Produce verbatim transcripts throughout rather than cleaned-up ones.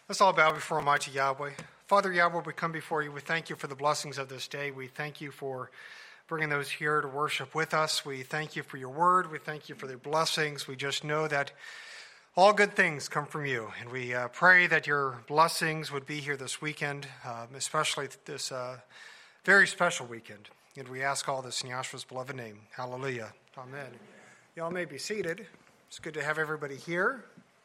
Let's all bow before Almighty Yahweh. Father Yahweh, we come before you. We thank you for the blessings of this day. We thank you for bringing those here to worship with us. We thank you for your word. We thank you for their blessings. We just know that all good things come from you. And we uh, pray that your blessings would be here this weekend, uh, especially this uh, very special weekend. And we ask all this in Yahshua's beloved name. Hallelujah. Amen. Y'all may be seated. It's good to have everybody here.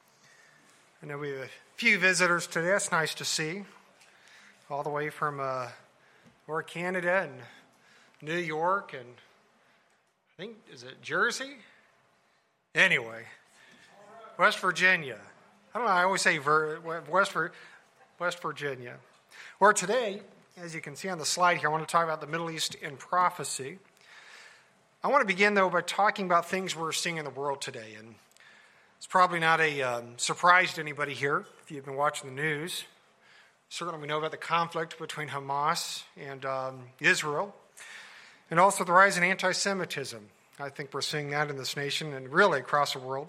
I know we have a few visitors today. It's nice to see. All the way from uh, or Canada and New York and I think, is it Jersey? Anyway, West Virginia. I don't know, I always say Ver, West, West Virginia. Where today, as you can see on the slide here, I want to talk about the Middle East in prophecy. I want to begin, though, by talking about things we're seeing in the world today. And it's probably not a um, surprise to anybody here if you've been watching the news. Certainly we know about the conflict between Hamas and um, Israel, and also the rise in anti-Semitism. I think we're seeing that in this nation and really across the world.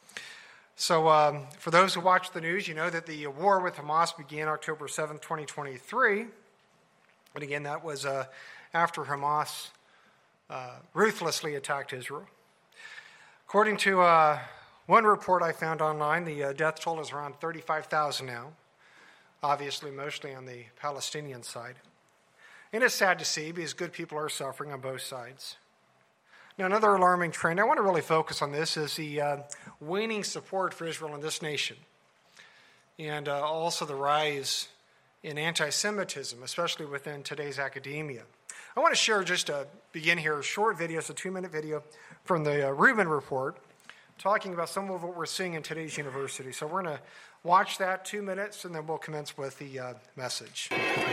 So um, for those who watch the news, you know that the war with Hamas began October seventh, twenty twenty-three. And again, that was uh, after Hamas uh, ruthlessly attacked Israel. According to uh, one report I found online, the uh, death toll is around thirty-five thousand now, obviously mostly on the Palestinian side. And it's sad to see because good people are suffering on both sides. Now, another alarming trend, I want to really focus on this, is the uh, waning support for Israel in this nation. And uh, also the rise in anti-Semitism, especially within today's academia. I want to share, just to begin here, a short video, it's a two-minute video from the uh, Rubin Report, talking about some of what we're seeing in today's university. So we're going to watch that two minutes, and then we'll commence with the uh, message.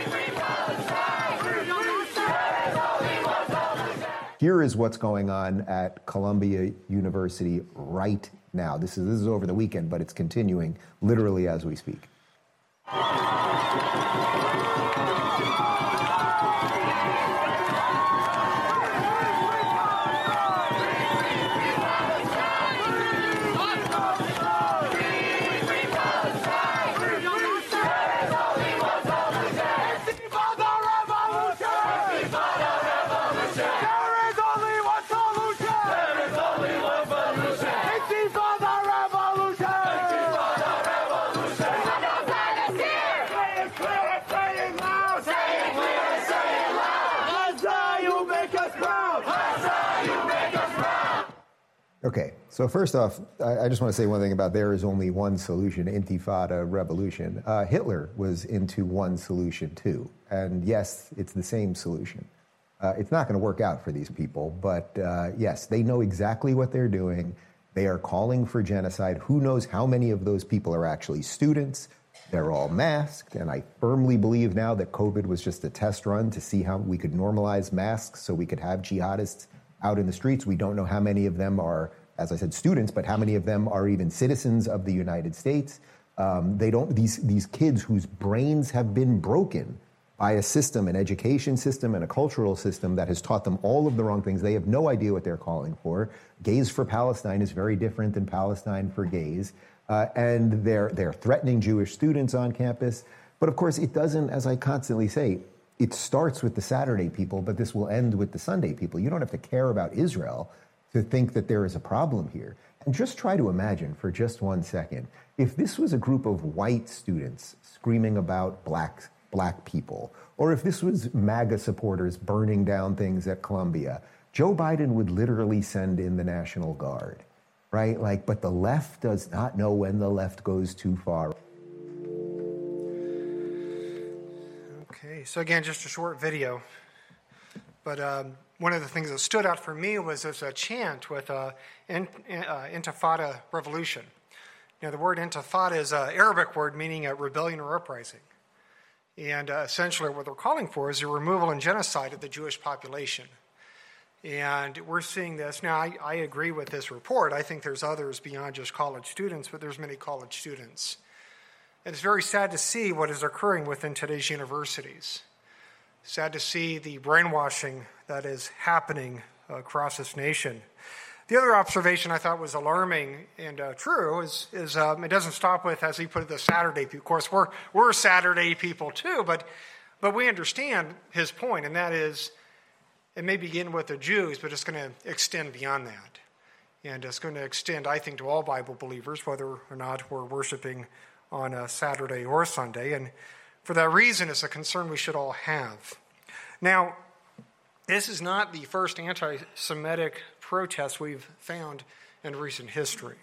Here is what's going on at Columbia University right now. This is, this is over the weekend, but it's continuing literally as we speak. Okay, so first off, I just want to say one thing about there is only one solution, Intifada revolution. Uh, Hitler was into one solution too, and yes, it's the same solution. Uh, it's not going to work out for these people, but uh, yes, they know exactly what they're doing. They are calling for genocide. Who knows how many of those people are actually students? They're all masked, and I firmly believe now that COVID was just a test run to see how we could normalize masks so we could have jihadists out in the streets. We don't know how many of them are, as I said, students, but how many of them are even citizens of the United States. Um, they don't, these, these kids whose brains have been broken by a system, an education system and a cultural system that has taught them all of the wrong things. They have no idea what they're calling for. Gays for Palestine is very different than Palestine for gays. Uh, and they're, they're threatening Jewish students on campus. But of course, it doesn't, as I constantly say, it starts with the Saturday people, but this will end with the Sunday people. You don't have to care about Israel to think that there is a problem here. And just try to imagine for just one second, if this was a group of white students screaming about black, black people, or if this was MAGA supporters burning down things at Columbia, Joe Biden would literally send in the National Guard, right? Like, but the left does not know when the left goes too far. Okay, so again, just a short video. But um, one of the things that stood out for me was there's a chant with uh, in, uh, Intifada revolution. Now, the word Intifada is an Arabic word meaning a rebellion or uprising. And uh, essentially what they're calling for is the removal and genocide of the Jewish population. And we're seeing this. Now, I, I agree with this report. I think there's others beyond just college students, but there's many college students. And it's very sad to see what is occurring within today's universities. Sad to see the brainwashing that is happening across this nation. The other observation I thought was alarming and uh, true is, is um, it doesn't stop with, as he put it, the Saturday people. Of course, we're, we're Saturday people too, but, but we understand his point, and that is it may begin with the Jews, but it's going to extend beyond that. And it's going to extend, I think, to all Bible believers, whether or not we're worshiping on a Saturday or Sunday. And for that reason, it's a concern we should all have. Now, this is not the first anti-Semitic protest we've found in recent history.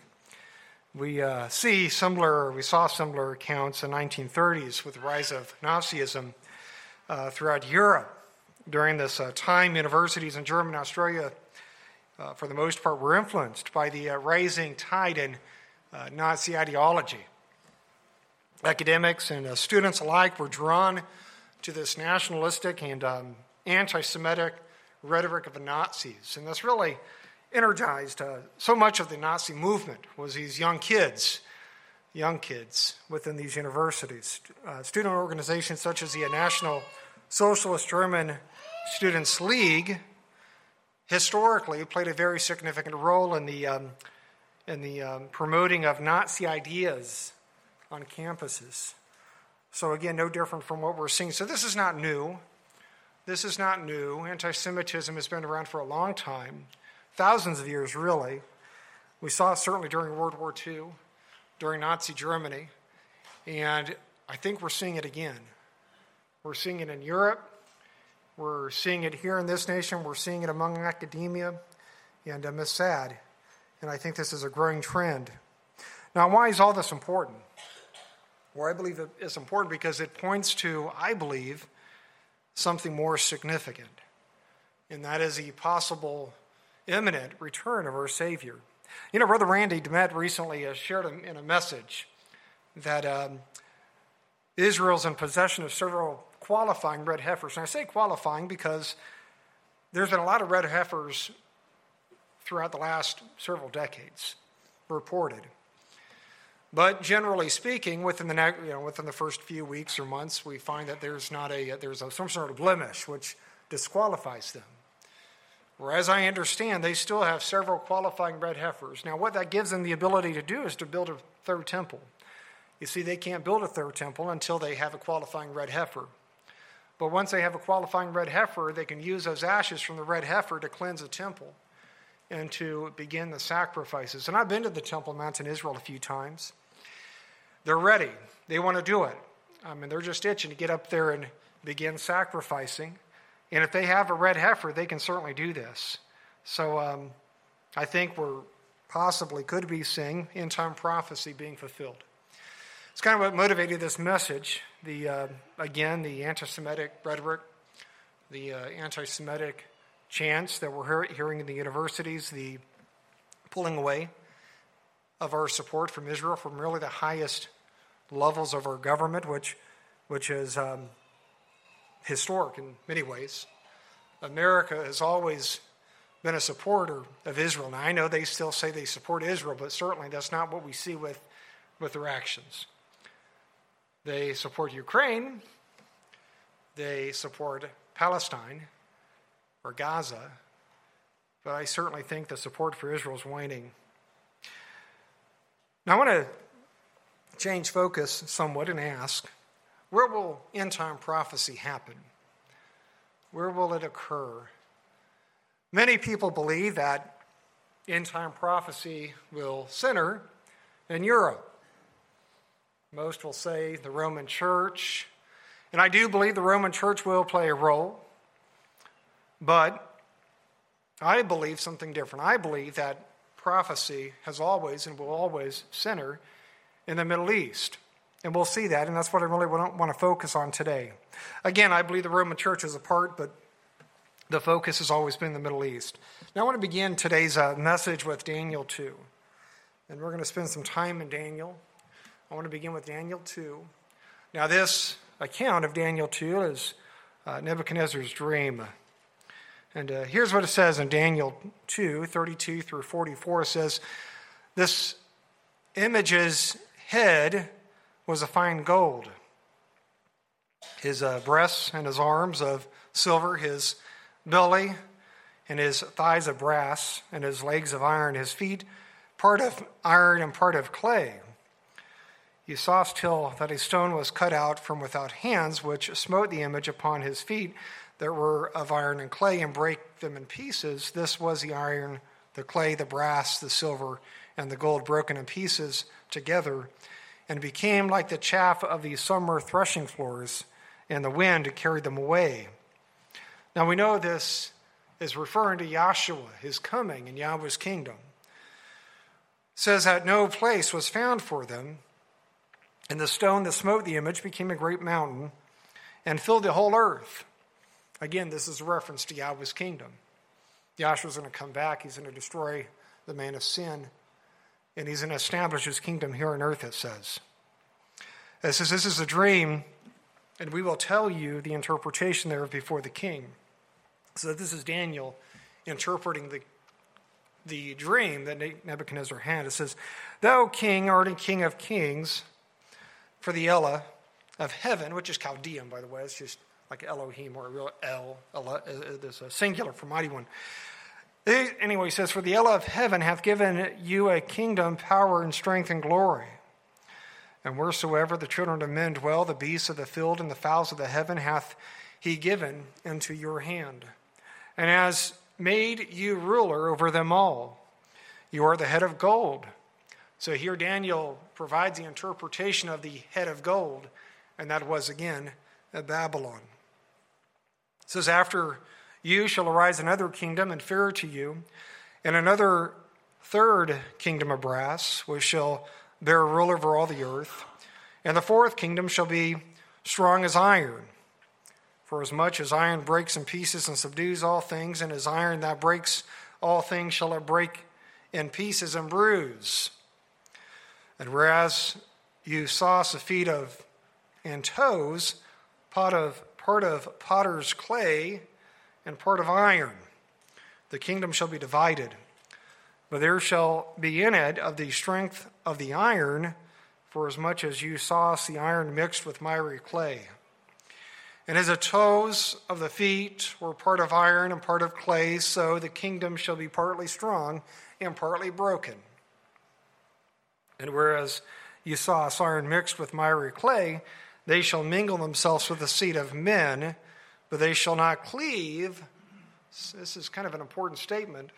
We uh, see similar, we saw similar accounts in the nineteen thirties with the rise of Nazism uh, throughout Europe. During this uh, time, universities in Germany and Australia, uh, for the most part, were influenced by the uh, rising tide in uh, Nazi ideology. Academics and uh, students alike were drawn to this nationalistic and um, anti-Semitic rhetoric of the Nazis. And this really energized uh, so much of the Nazi movement was these young kids, young kids within these universities. Uh, student organizations such as the National Socialist German Students' League historically played a very significant role in the, um, in the um, promoting of Nazi ideas on campuses. So again, no different from what we're seeing. So this is not new. This is not new. Anti-Semitism has been around for a long time, thousands of years really. We saw it certainly during World War Two, during Nazi Germany, and I think we're seeing it again. We're seeing it in Europe. We're seeing it here in this nation. We're seeing it among academia, and um, it's sad. And I think this is a growing trend. Now, why is all this important? Well, I believe it's important because it points to, I believe, something more significant, and that is the possible imminent return of our Savior. You know, Brother Randy DeMett recently uh, shared in a message that um, Israel's in possession of several qualifying red heifers. And I say qualifying because there's been a lot of red heifers throughout the last several decades reported. But generally speaking, within the you know within the first few weeks or months, we find that there's not a there's a, some sort of blemish which disqualifies them. Whereas I understand they still have several qualifying red heifers. Now, what that gives them the ability to do is to build a third temple. You see, they can't build a third temple until they have a qualifying red heifer. But once they have a qualifying red heifer, they can use those ashes from the red heifer to cleanse the temple and to begin the sacrifices. And I've been to the Temple Mount in Israel a few times. They're ready. They want to do it. I mean, they're just itching to get up there and begin sacrificing. And if they have a red heifer, they can certainly do this. So um, I think we're possibly could be seeing end-time prophecy being fulfilled. It's kind of what motivated this message. The uh, again, the anti-Semitic rhetoric, the uh, anti-Semitic chants that we're hearing in the universities, the pulling away of our support from Israel from really the highest levels of our government, which, which is um, historic in many ways. America has always been a supporter of Israel. Now, I know they still say they support Israel, but certainly that's not what we see with, with their actions. They support Ukraine. They support Palestine or Gaza. But I certainly think the support for Israel is waning. Now, I want to change focus somewhat and ask, where will end-time prophecy happen? Where will it occur? Many people believe that end-time prophecy will center in Europe. Most will say the Roman Church, and I do believe the Roman Church will play a role, but I believe something different. I believe that prophecy has always and will always center in the Middle East, and we'll see that, and that's what I really want to focus on today. Again, I believe the Roman Church is a part, but the focus has always been the Middle East. Now I want to begin today's uh, message with Daniel two, and we're going to spend some time in Daniel. I want to begin with Daniel two. Now, this account of Daniel two is uh, Nebuchadnezzar's dream. And uh, here's what it says in Daniel two, thirty-two through forty-four. It says, this image's head was of fine gold, his uh, breasts and his arms of silver, his belly and his thighs of brass, and his legs of iron, his feet part of iron and part of clay. You saw still that a stone was cut out from without hands, which smote the image upon his feet that were of iron and clay, and brake them in pieces. This was the iron, the clay, the brass, the silver, and the gold broken in pieces together, and became like the chaff of the summer threshing floors, and the wind carried them away. Now we know this is referring to Yahshua, his coming in Yahweh's kingdom. It says that no place was found for them, and the stone that smote the image became a great mountain and filled the whole earth. Again, this is a reference to Yahweh's kingdom. Yahshua's going to come back. He's going to destroy the man of sin, and he's going to establish his kingdom here on earth, it says. It says this is a dream, and we will tell you the interpretation thereof before the king. So this is Daniel interpreting the, the dream that Nebuchadnezzar had. It says, Thou, king, art a king of kings, for the Elah of heaven, which is Chaldean, by the way. It's just like Elohim or a real El. Elah, there's a singular for mighty one. Anyway, he says, For the Elah of heaven hath given you a kingdom, power, and strength, and glory. And wheresoever the children of men dwell, the beasts of the field and the fowls of the heaven hath he given into your hand. And has made you ruler over them all. You are the head of gold. So here Daniel provides the interpretation of the head of gold, and that was, again, Babylon. It says, After you shall arise another kingdom inferior to you, and another third kingdom of brass, which shall bear rule over all the earth. And the fourth kingdom shall be strong as iron. For as much as iron breaks in pieces and subdues all things, and as iron that breaks all things shall it break in pieces and bruise. And whereas you saw the feet of and toes, part of, part of potter's clay, and part of iron, the kingdom shall be divided. But there shall be in it of the strength of the iron, for as much as you saw the iron mixed with miry clay. And as the toes of the feet were part of iron and part of clay, so the kingdom shall be partly strong and partly broken. And whereas you saw iron mixed with miry clay, they shall mingle themselves with the seed of men, but they shall not cleave. This is kind of an important statement.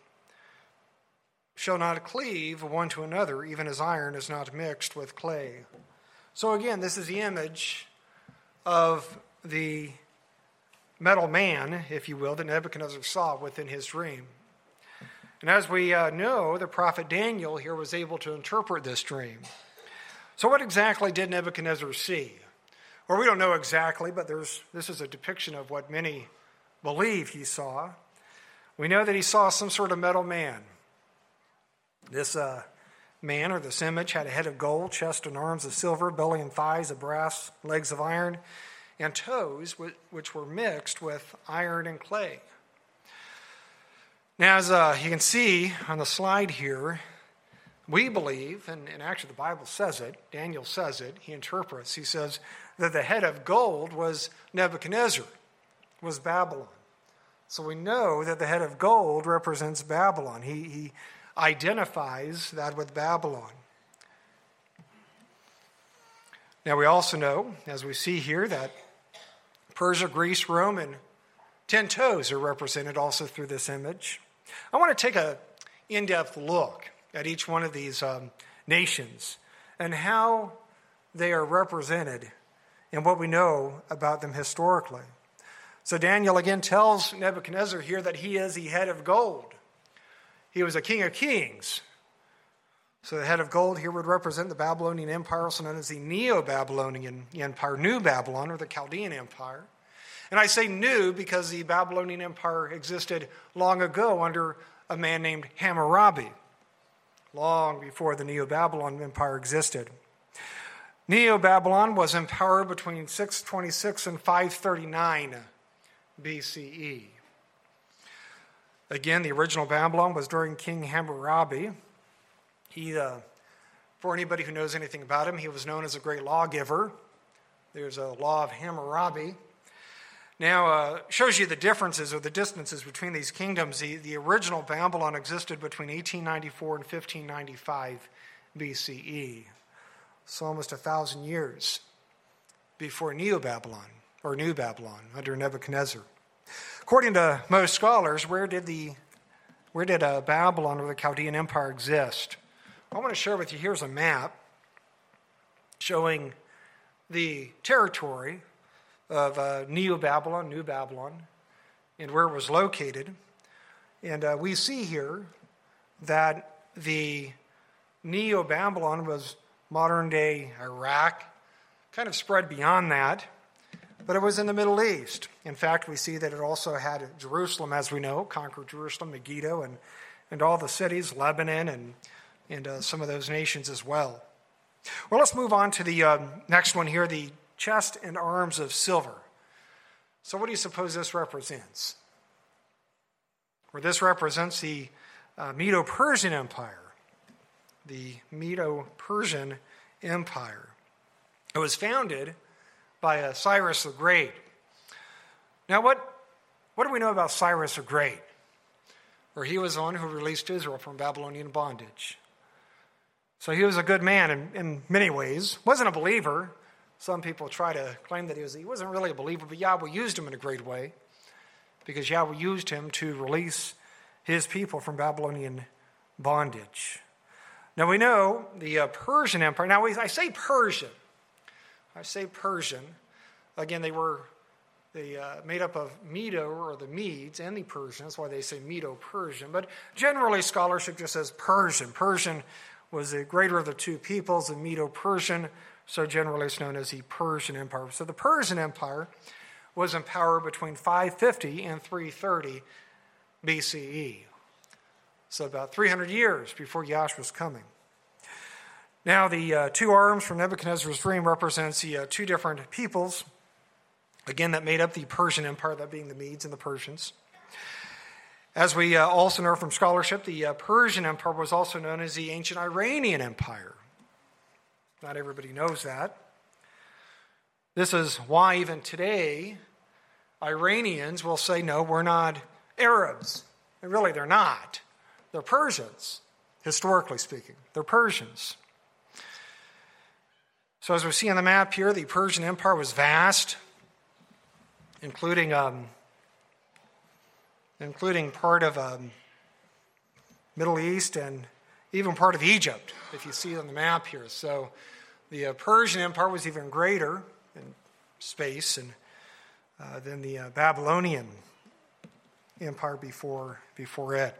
Shall not cleave one to another, even as iron is not mixed with clay. So again, this is the image of the metal man, if you will, that Nebuchadnezzar saw within his dream. And as we uh, know, the prophet Daniel here was able to interpret this dream. So what exactly did Nebuchadnezzar see? Or we don't know exactly, but there's this is a depiction of what many believe he saw. We know that he saw some sort of metal man. This uh, man, or this image, had a head of gold, chest and arms of silver, belly and thighs of brass, legs of iron, and toes which were mixed with iron and clay. Now, as uh, you can see on the slide here, we believe, and, and actually the Bible says it, Daniel says it, he interprets, he says that the head of gold was Nebuchadnezzar, was Babylon. So we know that the head of gold represents Babylon. He, he identifies that with Babylon. Now we also know, as we see here, that Persia, Greece, Rome, and ten toes are represented also through this image. I want to take an in-depth look at each one of these um, nations and how they are represented and what we know about them historically. So Daniel again tells Nebuchadnezzar here that he is the head of gold. He was a king of kings. So the head of gold here would represent the Babylonian Empire, also known as the Neo-Babylonian Empire, New Babylon, or the Chaldean Empire. And I say new because the Babylonian Empire existed long ago under a man named Hammurabi, long before the Neo-Babylon Empire existed. Neo-Babylon was in power between six twenty-six and five thirty-nine B C E. Again, the original Babylon was during King Hammurabi. He, uh, for anybody who knows anything about him, he was known as a great lawgiver. There's a law of Hammurabi. Now, uh, shows you the differences or the distances between these kingdoms. The, the original Babylon existed between eighteen ninety-four and fifteen ninety-five B C E. So almost a thousand years before Neo-Babylon, or New Babylon, under Nebuchadnezzar. According to most scholars, where did the where did uh, Babylon or the Chaldean Empire exist? I want to share with you, here's a map showing the territory of uh, Neo-Babylon, New Babylon, and where it was located. And uh, we see here that the Neo-Babylon was modern-day Iraq, kind of spread beyond that, but it was in the Middle East. In fact, we see that it also had Jerusalem, as we know, conquered Jerusalem, Megiddo, and, and all the cities, Lebanon, and, and uh, some of those nations as well. Well, let's move on to the um, next one here, the chest and arms of silver. So what do you suppose this represents? Well, this represents the uh, Medo-Persian Empire. The Medo-Persian Empire. It was founded by uh, Cyrus the Great. Now, what, what do we know about Cyrus the Great? Or he was the one who released Israel from Babylonian bondage. So he was a good man in, in many ways. Wasn't a believer. Some people try to claim that he, was, he wasn't really a believer, but Yahweh used him in a great way because Yahweh used him to release his people from Babylonian bondage. Now we know the uh, Persian Empire. Now I say Persian. I say Persian. Again, they were they uh, made up of Medo, or the Medes, and the Persian. That's why they say Medo-Persian. But generally, scholarship just says Persian. Persian was the greater of the two peoples, and Medo-Persian, so generally it's known as the Persian Empire. So the Persian Empire was in power between five fifty and three thirty B C E. So about three hundred years before Yahshua's coming. Now the uh, two arms from Nebuchadnezzar's dream represents the uh, two different peoples, again, that made up the Persian Empire, that being the Medes and the Persians. As we uh, also know from scholarship, the uh, Persian Empire was also known as the ancient Iranian Empire. Not everybody knows that. This is why even today, Iranians will say, no, we're not Arabs. And really, they're not. They're Persians, historically speaking. They're Persians. So as we see on the map here, the Persian Empire was vast, including um, including part of um, Middle East and even part of Egypt, if you see it on the map here. So the uh, Persian Empire was even greater in space and, uh, than the uh, Babylonian Empire before, before it.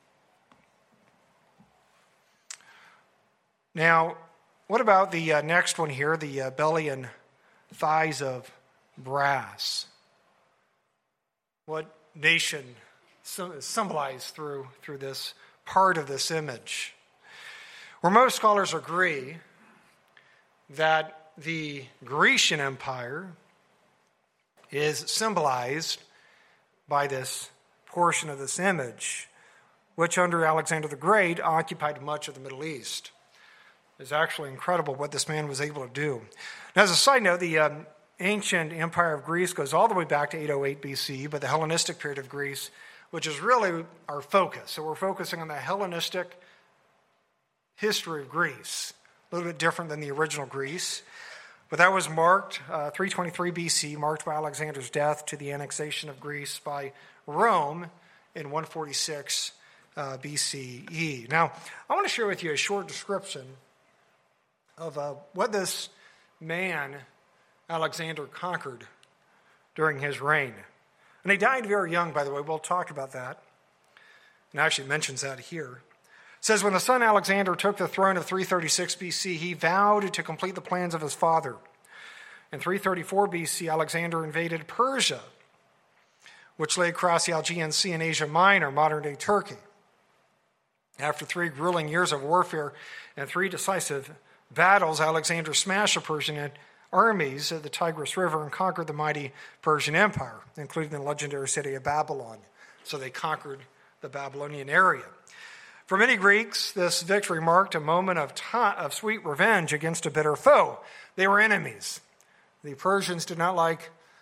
Now, what about the uh, next one here, the uh, belly and thighs of brass? What nation is symbolized through, through this part of this image? Where most scholars agree that the Grecian Empire is symbolized by this portion of this image, which under Alexander the Great occupied much of the Middle East. It's actually incredible what this man was able to do. Now, as a side note, the um, ancient empire of Greece goes all the way back to eight oh eight B C, but the Hellenistic period of Greece, which is really our focus. So we're focusing on the Hellenistic history of Greece, a little bit different than the original Greece. But that was marked, uh, three twenty-three B C, marked by Alexander's death to the annexation of Greece by Rome in one forty-six uh, B C E. Now, I want to share with you a short description of uh, what this man, Alexander, conquered during his reign. And he died very young, by the way. We'll talk about that. And actually mentions that here. It says, when the son Alexander took the throne of three thirty-six B C, he vowed to complete the plans of his father. In three thirty-four B C, Alexander invaded Persia, which lay across the Aegean Sea in Asia Minor, modern-day Turkey. After three grueling years of warfare and three decisive battles, Alexander smashed the Persian armies at the Tigris River and conquered the mighty Persian Empire, including the legendary city of Babylon. So they conquered the Babylonian area. For many Greeks, this victory marked a moment of, ta- of sweet revenge against a bitter foe. They were enemies. The Persians did not like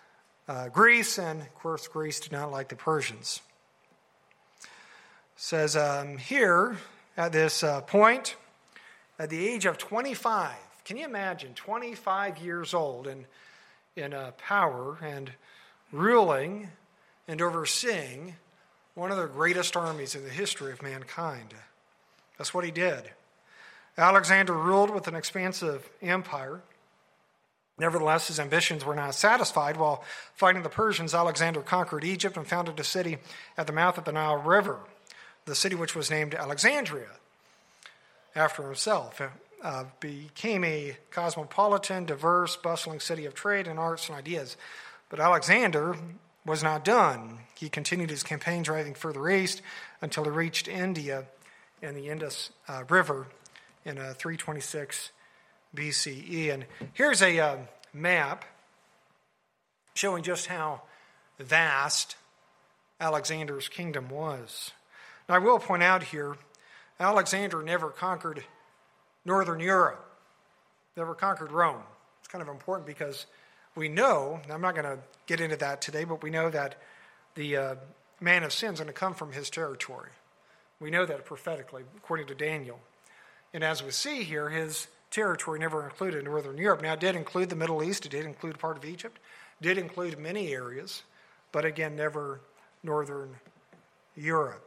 uh, Greece, and of course Greece did not like the Persians. It says um, here at this uh, point, at the age of twenty-five, can you imagine, twenty-five years old and in uh, power and ruling and overseeing one of the greatest armies in the history of mankind. That's what he did. Alexander ruled with an expansive empire. Nevertheless, his ambitions were not satisfied. While fighting the Persians, Alexander conquered Egypt and founded a city at the mouth of the Nile River, the city which was named Alexandria after himself. It uh, became a cosmopolitan, diverse, bustling city of trade and arts and ideas. But Alexander was not done. He continued his campaign, driving further east until he reached India and the Indus uh, River in uh, three twenty-six B C E. And here's a uh, map showing just how vast Alexander's kingdom was. Now, I will point out here, Alexander never conquered Northern Europe, never conquered Rome. It's kind of important because we know, and I'm not going to get into that today, but we know that the uh, man of sin is going to come from his territory. We know that prophetically, according to Daniel. And as we see here, his territory never included Northern Europe. Now, it did include the Middle East. It did include part of Egypt. It did include many areas, but again, never Northern Europe.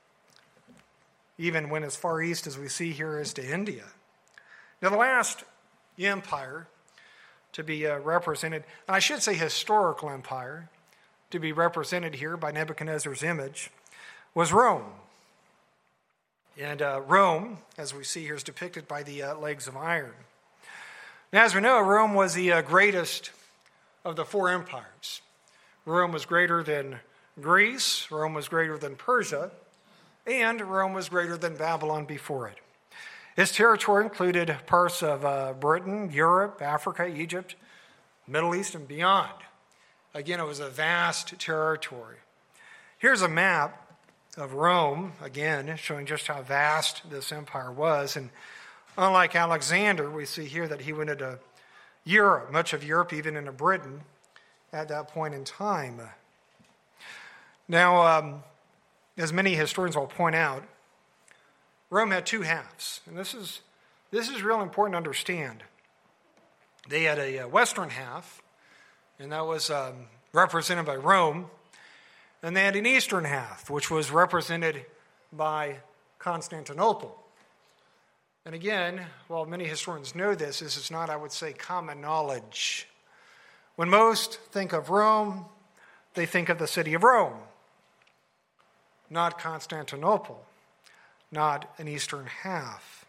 Even went as far east as we see here as to India. Now, the last empire to be uh, represented, and I should say historical empire, to be represented here by Nebuchadnezzar's image, was Rome. And uh, Rome, as we see here, is depicted by the uh, legs of iron. Now, as we know, Rome was the uh, greatest of the four empires. Rome was greater than Greece, Rome was greater than Persia, and Rome was greater than Babylon before it. Its territory included parts of uh, Britain, Europe, Africa, Egypt, Middle East, and beyond. Again, it was a vast territory. Here's a map of Rome, again, showing just how vast this empire was. And unlike Alexander, we see here that he went into Europe, much of Europe, even into Britain, at that point in time. Now, um, as many historians will point out, Rome had two halves, and this is this is real important to understand. They had a western half, and that was um, represented by Rome, and they had an eastern half, which was represented by Constantinople. And again, while many historians know this, this is not, I would say, common knowledge. When most think of Rome, they think of the city of Rome, not Constantinople, not an eastern half.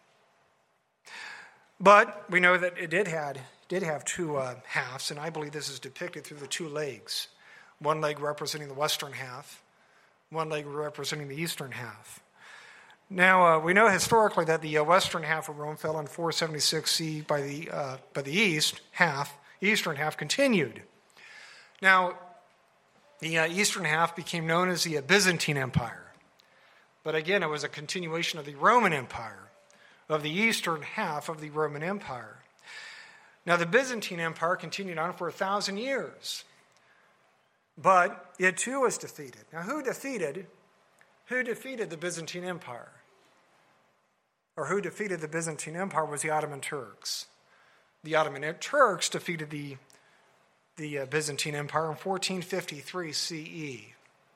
But we know that it did had did have two uh, halves, and I believe this is depicted through the two legs. One leg representing the western half, one leg representing the eastern half. Now, uh, we know historically that the uh, western half of Rome fell in four seventy-six C by the uh, by the east half, eastern half continued. Now, the uh, eastern half became known as the uh, Byzantine Empire. But again, it was a continuation of the Roman Empire, of the eastern half of the Roman Empire. Now, the Byzantine Empire continued on for a thousand years. But it too was defeated. Now, who defeated, who defeated the Byzantine Empire? Or who defeated the Byzantine Empire was the Ottoman Turks. The Ottoman Turks defeated the, the uh, Byzantine Empire in fourteen fifty-three C E.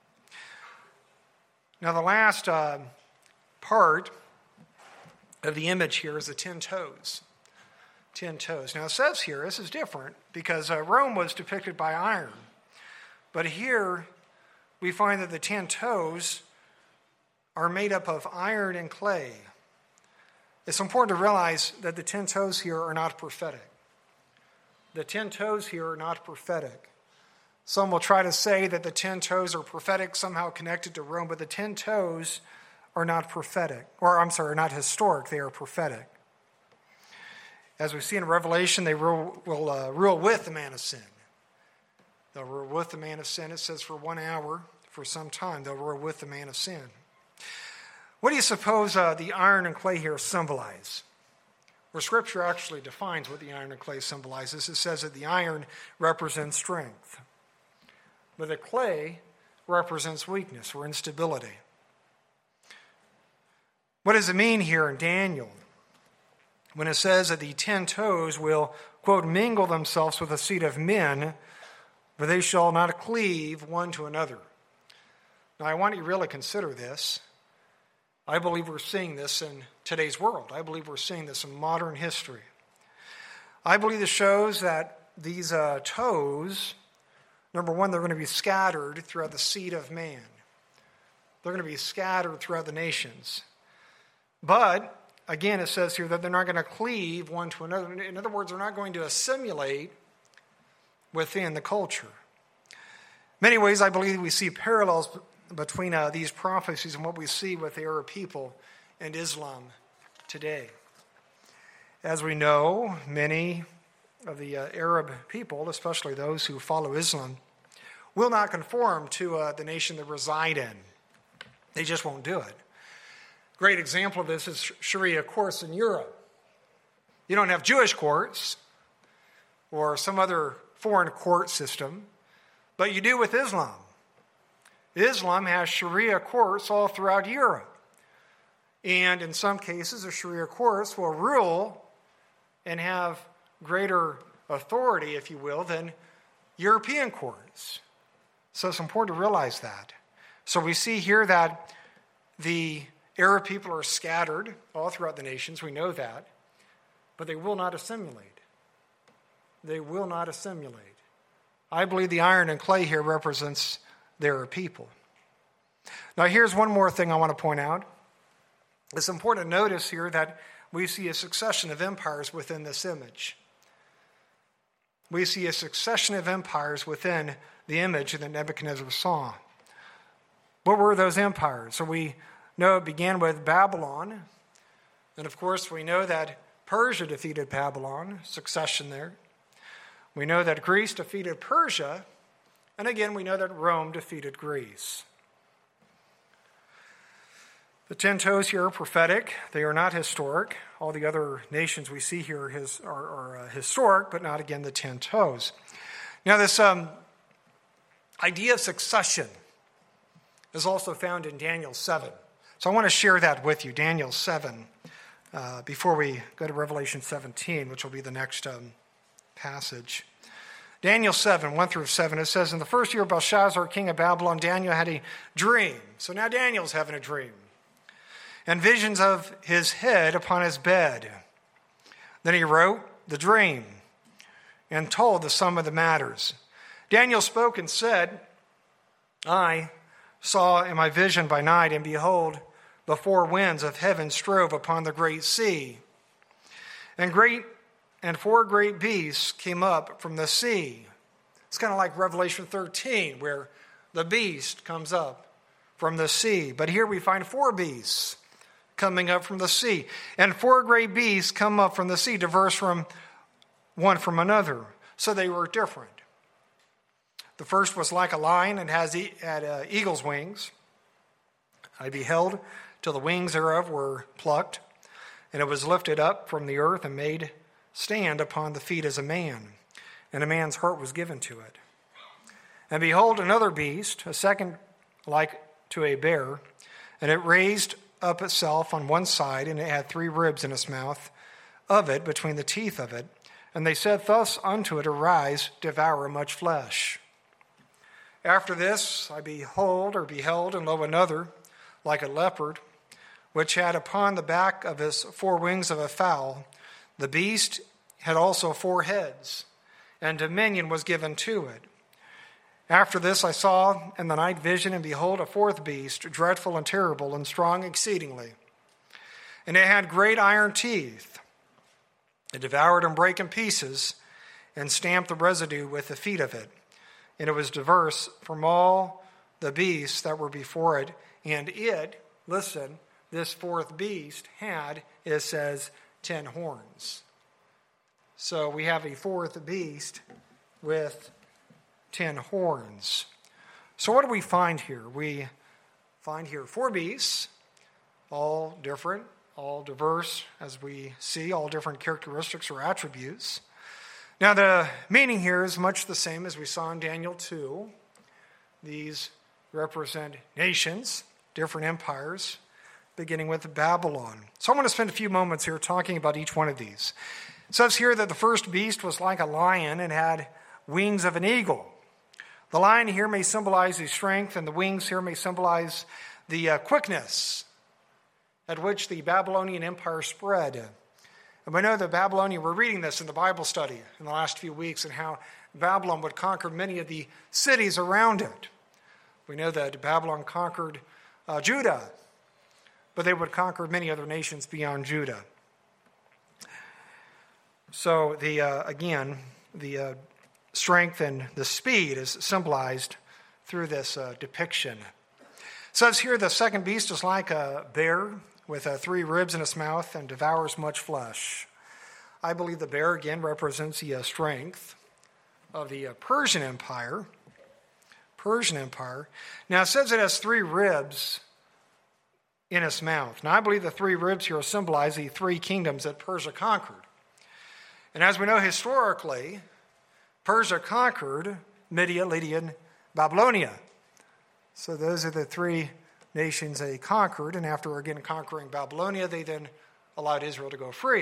Now, the last uh, part of the image here is the ten toes. Ten toes. Now, it says here, this is different because uh, Rome was depicted by iron. But here, we find that the ten toes are made up of iron and clay. It's important to realize that the ten toes here are not prophetic. The ten toes here are not prophetic. Some will try to say that the ten toes are prophetic, somehow connected to Rome, but the ten toes are not prophetic. Or, I'm sorry, are not historic, they are prophetic. As we see in Revelation, they rule, will uh, rule with the man of sin. They'll rule with the man of sin. It says for one hour, for some time, they'll rule with the man of sin. What do you suppose uh, the iron and clay here symbolize? Where Scripture actually defines what the iron and clay symbolizes. It says that the iron represents strength. but the clay represents weakness or instability. What does it mean here in Daniel when it says that the ten toes will, quote, mingle themselves with the seed of men, but they shall not cleave one to another? Now, I want you to really consider this. I believe we're seeing this in today's world. I believe we're seeing this in modern history. I believe this shows that these uh, toes, number one, they're going to be scattered throughout the seed of man. They're going to be scattered throughout the nations. But, again, it says here that they're not going to cleave one to another. In other words, they're not going to assimilate within the culture. In many ways, I believe we see parallels between uh, these prophecies and what we see with the Arab people and Islam today. As we know, many of the uh, Arab people, especially those who follow Islam, will not conform to uh, the nation they reside in. They just won't do it. Great example of this is Sharia courts in Europe. You don't have Jewish courts or some other foreign court system, but you do with Islam. Islam has Sharia courts all throughout Europe. And in some cases, the Sharia courts will rule and have greater authority, if you will, than European courts. So it's important to realize that. So we see here that the Arab people are scattered all throughout the nations. We know that. But they will not assimilate. They will not assimilate. I believe the iron and clay here represents the Arab people. Now here's one more thing I want to point out. It's important to notice here that we see a succession of empires within this image. We see a succession of empires within the image that Nebuchadnezzar saw. What were those empires? So we know it began with Babylon. And of course, we know that Persia defeated Babylon, succession there. We know that Greece defeated Persia. And again, we know that Rome defeated Greece. The ten toes here are prophetic. They are not historic. All the other nations we see here are, his, are, are uh, historic, but not, again, the ten toes. Now, this um, idea of succession is also found in Daniel seven. So I want to share that with you, Daniel seven, uh, before we go to Revelation seventeen, which will be the next um, passage. Daniel seven, one through seven, it says, in the first year of Belshazzar, king of Babylon, Daniel had a dream. So now Daniel's having a dream. And visions of his head upon his bed. Then he wrote the dream and told the sum of the matters. Daniel spoke and said, I saw in my vision by night, and behold, the four winds of heaven strove upon the great sea. And great and four great beasts came up from the sea. It's kind of like Revelation thirteen, where the beast comes up from the sea. But here we find four beasts coming up from the sea. And four great beasts come up from the sea, diverse from one from another. So they were different. The first was like a lion and has e- had uh, eagle's wings. I beheld till the wings thereof were plucked, and it was lifted up from the earth and made stand upon the feet as a man, and a man's heart was given to it. And behold, another beast, a second like to a bear, and it raised up itself on one side, and it had three ribs in its mouth of it, between the teeth of it. And they said thus unto it, arise, devour much flesh. After this I behold, or beheld, and lo, another, like a leopard, which had upon the back of his four wings of a fowl. The beast had also four heads, and dominion was given to it. After this I saw in the night vision, and behold, a fourth beast, dreadful and terrible, and strong exceedingly. And it had great iron teeth. It devoured and brake in pieces, and stamped the residue with the feet of it. And it was diverse from all the beasts that were before it. And it, listen, this fourth beast had, it says, ten horns. So we have a fourth beast with ten horns. So what do we find here? We find here four beasts, all different, all diverse, as we see, all different characteristics or attributes. Now the meaning here is much the same as we saw in Daniel two. these represent nations, different empires, beginning with Babylon. So I want to spend a few moments here talking about each one of these. It says here that the first beast was like a lion and had wings of an eagle. The lion here may symbolize his strength, and the wings here may symbolize the uh, quickness at which the Babylonian Empire spread. And we know that Babylonian, we're reading this in the Bible study in the last few weeks, and how Babylon would conquer many of the cities around it. We know that Babylon conquered uh, Judah, but they would conquer many other nations beyond Judah. So, the uh, again, the uh, strength and the speed is symbolized through this uh, depiction. It says here the second beast is like a bear with uh, three ribs in its mouth and devours much flesh. I believe the bear again represents the uh, strength of the uh, Persian Empire. Persian Empire. Now it says it has three ribs in its mouth. Now I believe the three ribs here symbolize the three kingdoms that Persia conquered. And as we know historically, Persia conquered Media, Lydia, and Babylonia. So those are the three nations they conquered. And after again conquering Babylonia, they then allowed Israel to go free.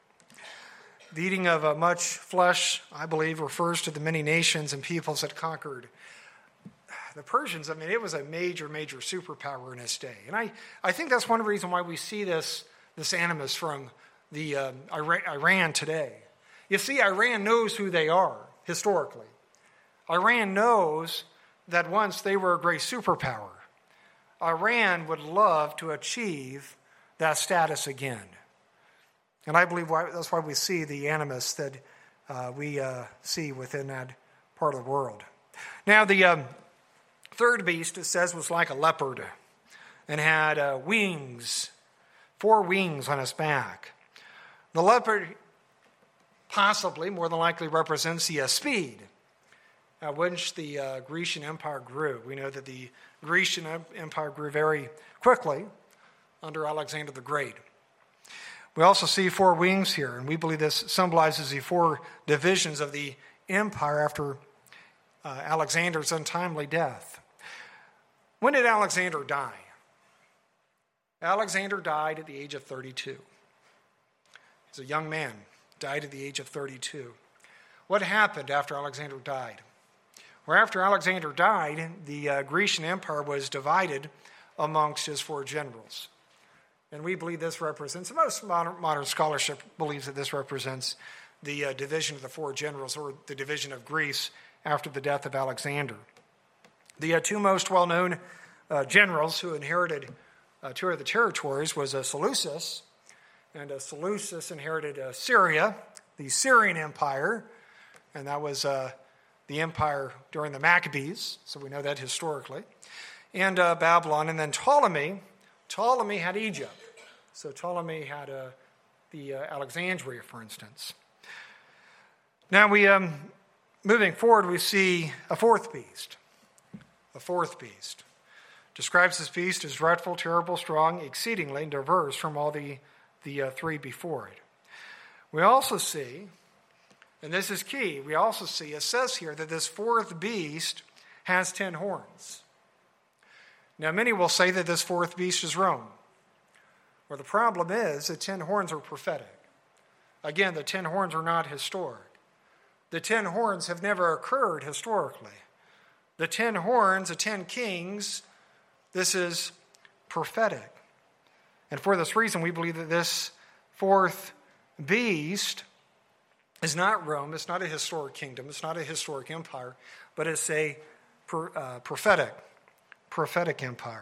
The eating of uh, much flesh, I believe, refers to the many nations and peoples that conquered the Persians. I mean, it was a major, major superpower in its day. And I, I think that's one reason why we see this, this animus from the um, Iran today. You see, Iran knows who they are historically. Iran knows that once they were a great superpower. Iran would love to achieve that status again. And I believe why, that's why we see the animus that uh, we uh, see within that part of the world. Now, the um, third beast, it says, was like a leopard and had uh, wings, four wings on its back. The leopard possibly, more than likely, represents the uh, speed at which the uh, Grecian Empire grew. We know that the Grecian Empire grew very quickly under Alexander the Great. We also see four wings here, and we believe this symbolizes the four divisions of the empire after uh, Alexander's untimely death. When did Alexander die? Alexander died at the age of thirty-two. He's a young man, died at the age of thirty-two. What happened after Alexander died? Well, after Alexander died, the uh, Grecian Empire was divided amongst his four generals. And we believe this represents, most modern, modern scholarship believes that this represents the uh, division of the four generals, or the division of Greece after the death of Alexander. The uh, two most well-known uh, generals who inherited uh, two of the territories was uh, Seleucus, and uh, Seleucus inherited uh, Syria, the Syrian Empire, and that was uh, the empire during the Maccabees, so we know that historically, and uh, Babylon, and then Ptolemy. Ptolemy had Egypt. So Ptolemy had uh, the uh, Alexandria, for instance. Now, we um, moving forward, we see a fourth beast. A fourth beast. Describes this beast as dreadful, terrible, strong, exceedingly diverse from all the, the uh, three before it. We also see, and this is key, we also see, it says here that this fourth beast has ten horns. Now, many will say that this fourth beast is Rome. Well, the problem is that ten horns are prophetic. Again, the ten horns are not historic. The ten horns have never occurred historically. The ten horns, the ten kings, this is prophetic. And for this reason, we believe that this fourth beast is not Rome. It's not a historic kingdom. It's not a historic empire, but it's a uh, prophetic prophetic empire.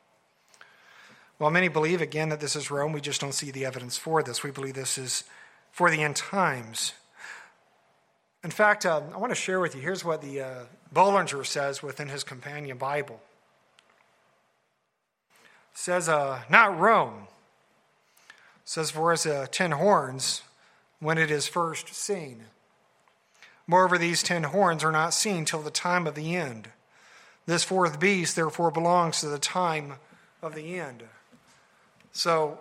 Well, many believe, again, that this is Rome. We just don't see the evidence for this. We believe this is for the end times. In fact, uh, I want to share with you, here's what the uh, Bollinger says within his companion Bible. It says, uh, not Rome. It says, for as uh, ten horns when it is first seen. Moreover, these ten horns are not seen till the time of the end. This fourth beast, therefore, belongs to the time of the end. So,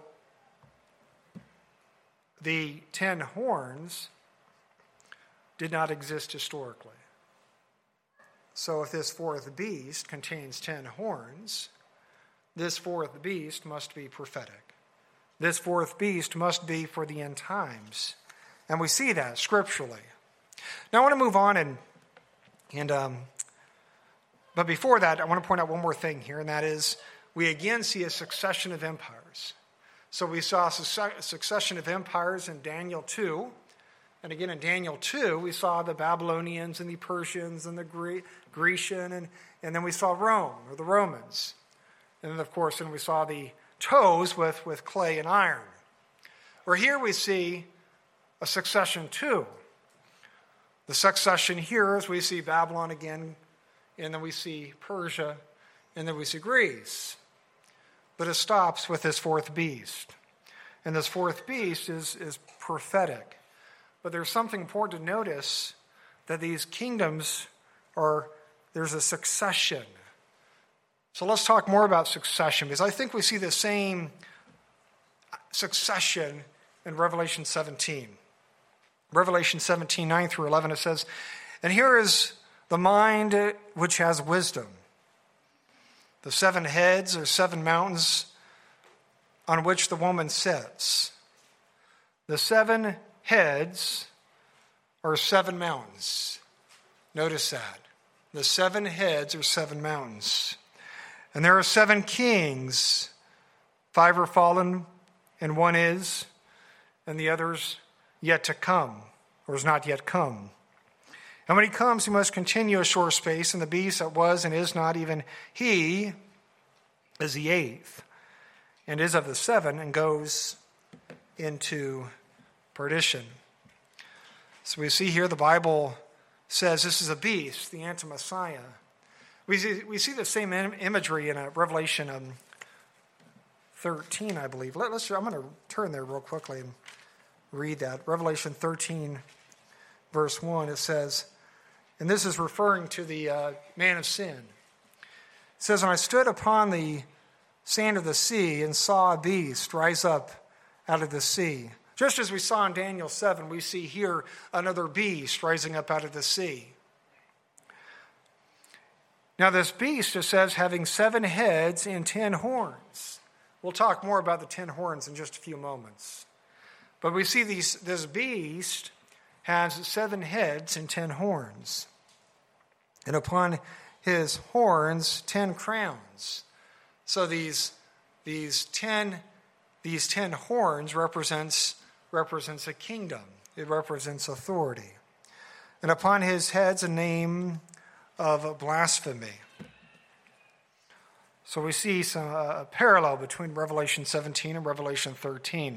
the ten horns did not exist historically. So if this fourth beast contains ten horns, this fourth beast must be prophetic. This fourth beast must be for the end times. And we see that scripturally. Now I want to move on and, and um, but before that, I want to point out one more thing here, and that is we again see a succession of empires. So we saw a succession of empires in Daniel two. And again in Daniel two, we saw the Babylonians and the Persians and the Gre- Grecian, and, and then we saw Rome, or the Romans. And then, of course, then we saw the toes with, with clay and iron. Or here we see a succession too. The succession here is we see Babylon again, and then we see Persia, and then we see Greece. But it stops with this fourth beast. And this fourth beast is, is prophetic. But there's something important to notice, that these kingdoms are, there's a succession. So let's talk more about succession, because I think we see the same succession in Revelation seventeen. Revelation seventeen, nine through eleven, it says, "And here is the mind which has wisdom. The seven heads are seven mountains on which the woman sits. The seven heads are seven mountains." Notice that. The seven heads are seven mountains. "And there are seven kings. Five are fallen, and one is, and the other's yet to come, or is not yet come. And when he comes, he must continue a short space, and the beast that was and is not, even he is the eighth, and is of the seven, and goes into perdition." So we see here the Bible says this is a beast, the anti-Messiah. We see, we see the same imagery in a Revelation um, thirteen, I believe. Let, let's. I'm going to turn there real quickly and read that. Revelation thirteen, verse one, it says, and this is referring to the uh, man of sin. It says, "And I stood upon the sand of the sea and saw a beast rise up out of the sea." Just as we saw in Daniel seven, we see here another beast rising up out of the sea. Now this beast, it says, having seven heads and ten horns. We'll talk more about the ten horns in just a few moments. But we see these, this beast has seven heads and ten horns. And upon his horns, ten crowns. So these, these, ten, these ten horns represents, represents a kingdom. It represents authority. And upon his heads, a name of blasphemy. So we see some, uh, a parallel between Revelation seventeen and Revelation thirteen.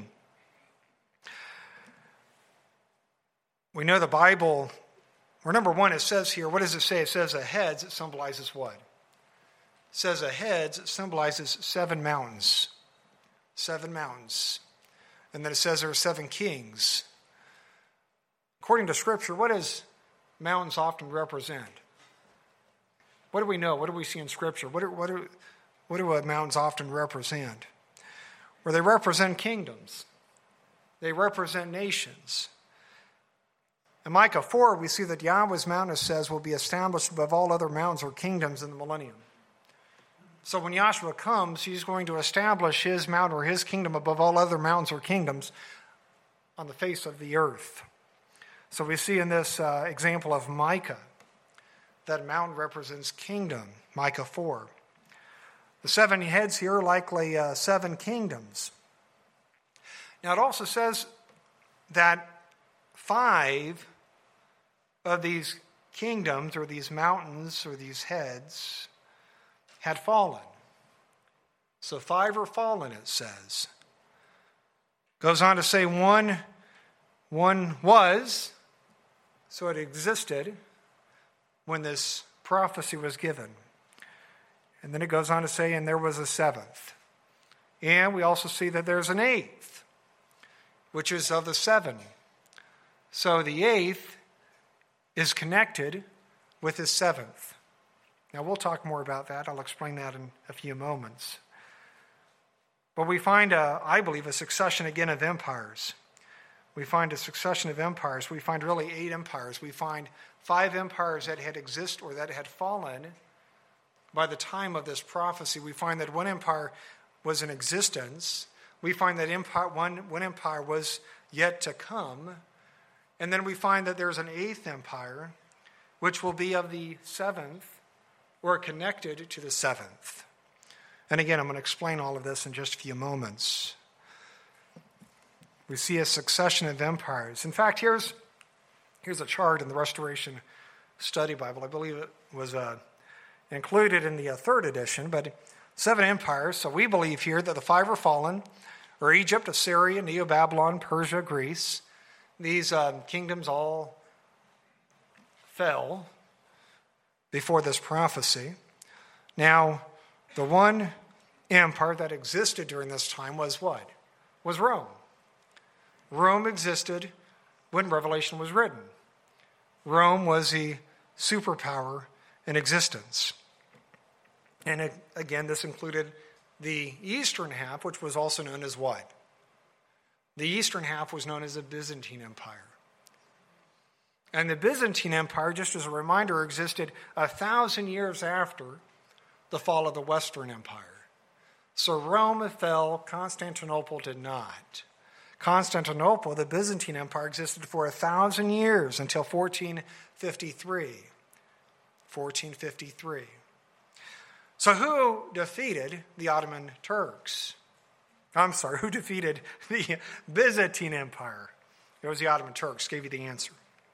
We know the Bible, or number one, it says here, what does it say? It says a heads, it symbolizes what? It says a heads, it symbolizes seven mountains. Seven mountains. And then it says there are seven kings. According to Scripture, what does mountains often represent? What do we know? What do we see in Scripture? What do, what do, what do mountains often represent? Well, they represent kingdoms. They represent nations. In Micah four, we see that Yahweh's mountain, it says, will be established above all other mountains or kingdoms in the millennium. So when Yahshua comes, he's going to establish his mountain or his kingdom above all other mountains or kingdoms on the face of the earth. So we see in this uh, example of Micah, that mountain represents kingdom, Micah four. The seven heads here are likely uh, seven kingdoms. Now it also says that five of these kingdoms or these mountains or these heads had fallen. So five are fallen, it says. Goes on to say one, one was, so it existed when this prophecy was given. And then it goes on to say, and there was a seventh. And we also see that there's an eighth, which is of the seven. So the eighth is connected with his seventh. Now we'll talk more about that. I'll explain that in a few moments. But we find, a, I believe, a succession again of empires. We find a succession of empires. We find really eight empires. We find five empires that had existed or that had fallen by the time of this prophecy. We find that one empire was in existence. We find that empire, one, one empire was yet to come. And then we find that there's an eighth empire, which will be of the seventh or connected to the seventh. And again, I'm going to explain all of this in just a few moments. We see a succession of empires. In fact, here's, here's a chart in the Restoration Study Bible. I believe it was uh, included in the uh, third edition, but seven empires. So we believe here that the five are fallen, or Egypt, Assyria, Neo-Babylon, Persia, Greece. These um, kingdoms all fell before this prophecy. Now, the one empire that existed during this time was what? Was Rome. Rome existed when Revelation was written. Rome was the superpower in existence. And it, again, this included the eastern half, which was also known as what? The eastern half was known as the Byzantine Empire. And the Byzantine Empire, just as a reminder, existed a thousand years after the fall of the Western Empire. So Rome fell, Constantinople did not. Constantinople, the Byzantine Empire, existed for a thousand years until fourteen fifty-three. fourteen fifty-three. So who defeated the Ottoman Turks? I'm sorry, who defeated the Byzantine Empire? It was the Ottoman Turks. Gave you the answer.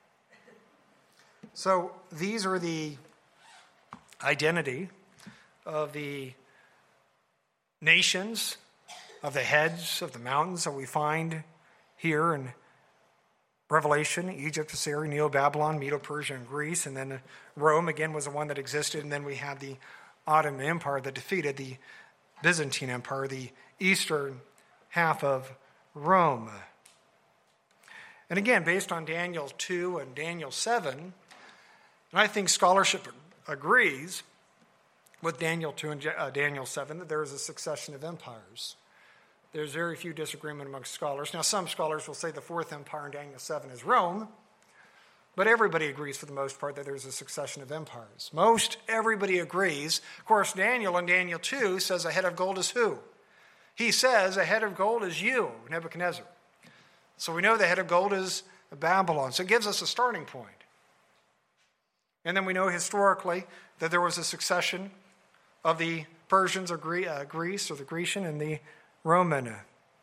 So these are the identity of the nations, of the heads of the mountains that we find here in Revelation: Egypt, Assyria, Neo-Babylon, Medo-Persia, and Greece. And then Rome, again, was the one that existed. And then we had the Ottoman Empire that defeated the Byzantine Empire, the eastern half of Rome. And again, based on Daniel two and Daniel seven, and I think scholarship agrees with Daniel two and uh, Daniel seven that there is a succession of empires. There's very few disagreement amongst scholars. Now, some scholars will say the fourth empire in Daniel seven is Rome, but everybody agrees for the most part that there's a succession of empires. Most everybody agrees. Of course, Daniel in Daniel two says a head of gold is who? He says a head of gold is you, Nebuchadnezzar. So we know the head of gold is Babylon. So it gives us a starting point. And then we know historically that there was a succession of the Persians or Gre- uh, Greece or the Grecian and the Roman.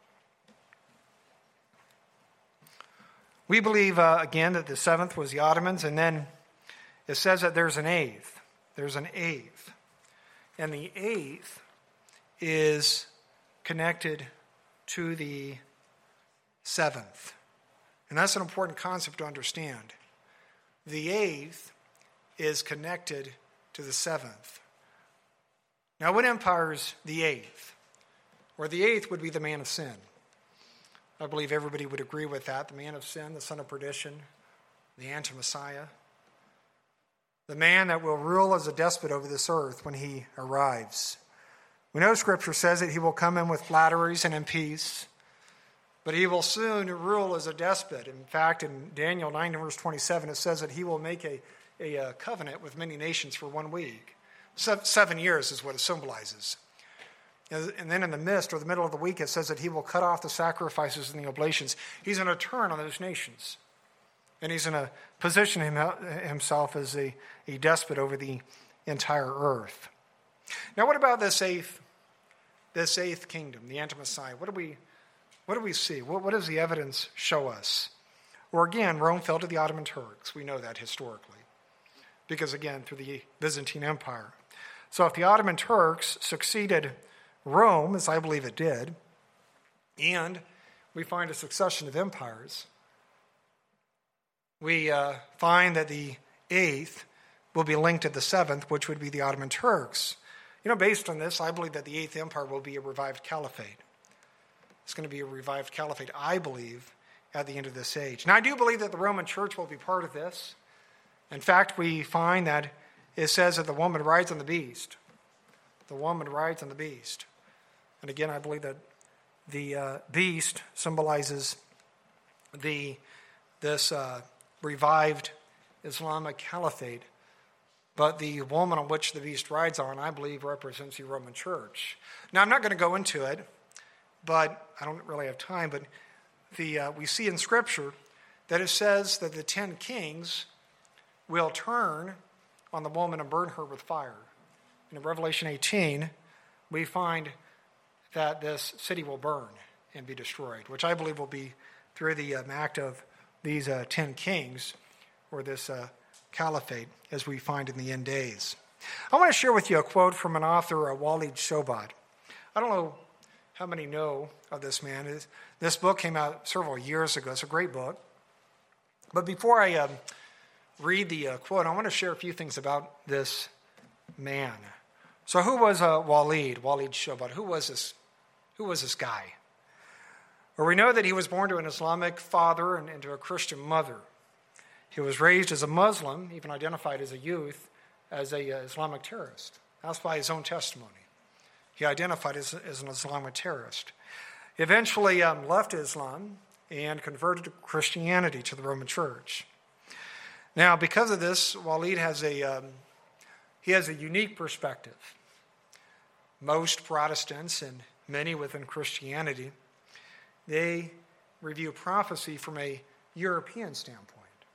We believe, uh, again, that the seventh was the Ottomans, and then it says that there's an eighth. There's an eighth. And the eighth is connected to the seventh. And that's an important concept to understand. The eighth is connected to the seventh. Now, what empire is the eighth? Or the eighth would be the man of sin. I believe everybody would agree with that. The man of sin, the son of perdition, the anti-Messiah. The man that will rule as a despot over this earth when he arrives. We know Scripture says that he will come in with flatteries and in peace, but he will soon rule as a despot. In fact, in Daniel nine, verse twenty-seven, it says that he will make a, a, a covenant with many nations for one week. Seven years is what it symbolizes. And then in the midst or the middle of the week, it says that he will cut off the sacrifices and the oblations. He's going to turn on those nations. And he's going to position him, himself as a, a despot over the entire earth. Now, what about this eighth, this eighth kingdom, the anti-Messiah? What do we, what do we see? What, what does the evidence show us? Or again, Rome fell to the Ottoman Turks. We know that historically. Because again, through the Byzantine Empire. So if the Ottoman Turks succeeded Rome, as I believe it did, and we find a succession of empires, we uh, find that the eighth will be linked to the seventh, which would be the Ottoman Turks. You know, based on this, I believe that the eighth empire will be a revived caliphate. It's going to be a revived caliphate, I believe, at the end of this age. Now, I do believe that the Roman Church will be part of this. In fact, we find that it says that the woman rides on the beast. The woman rides on the beast. And again, I believe that the uh, beast symbolizes the this uh, revived Islamic caliphate, but the woman on which the beast rides on, I believe, represents the Roman Church. Now, I'm not going to go into it, but I don't really have time, but the uh, we see in Scripture that it says that the ten kings will turn on the woman and burn her with fire. And in Revelation eighteen, we find that this city will burn and be destroyed, which I believe will be through the um, act of these uh, ten kings, or this uh, caliphate, as we find in the end days. I want to share with you a quote from an author, uh, Walid Shoebat. I don't know how many know of this man. This book came out several years ago. It's a great book. But before I um, read the uh, quote, I want to share a few things about this man. So who was uh, Walid, Walid Shoebat? Who was this, who was this guy? Well, we know that he was born to an Islamic father and, and to a Christian mother. He was raised as a Muslim, even identified as a youth, as a uh, Islamic terrorist. That's by his own testimony. He identified as, as an Islamic terrorist. He eventually um, left Islam and converted to Christianity, to the Roman Church. Now, because of this, Walid has a um, he has a unique perspective. Most Protestants and many within Christianity, they review prophecy from a European standpoint.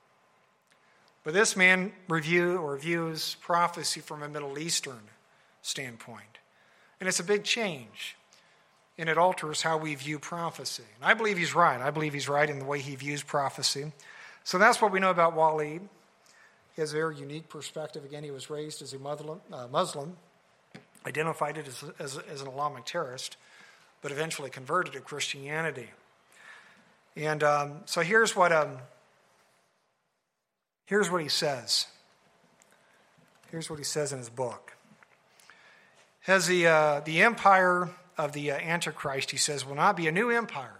But this man review or views prophecy from a Middle Eastern standpoint. And it's a big change. And it alters how we view prophecy. And I believe he's right. I believe he's right in the way he views prophecy. So that's what we know about Walid. He has a very unique perspective. Again, he was raised as a Muslim, uh, Muslim identified it as, as, as an Islamic terrorist, but eventually converted to Christianity. And um, so here's what um, here's what he says. Here's what he says in his book. Has the uh, the empire of the uh, Antichrist, he says, will not be a new empire.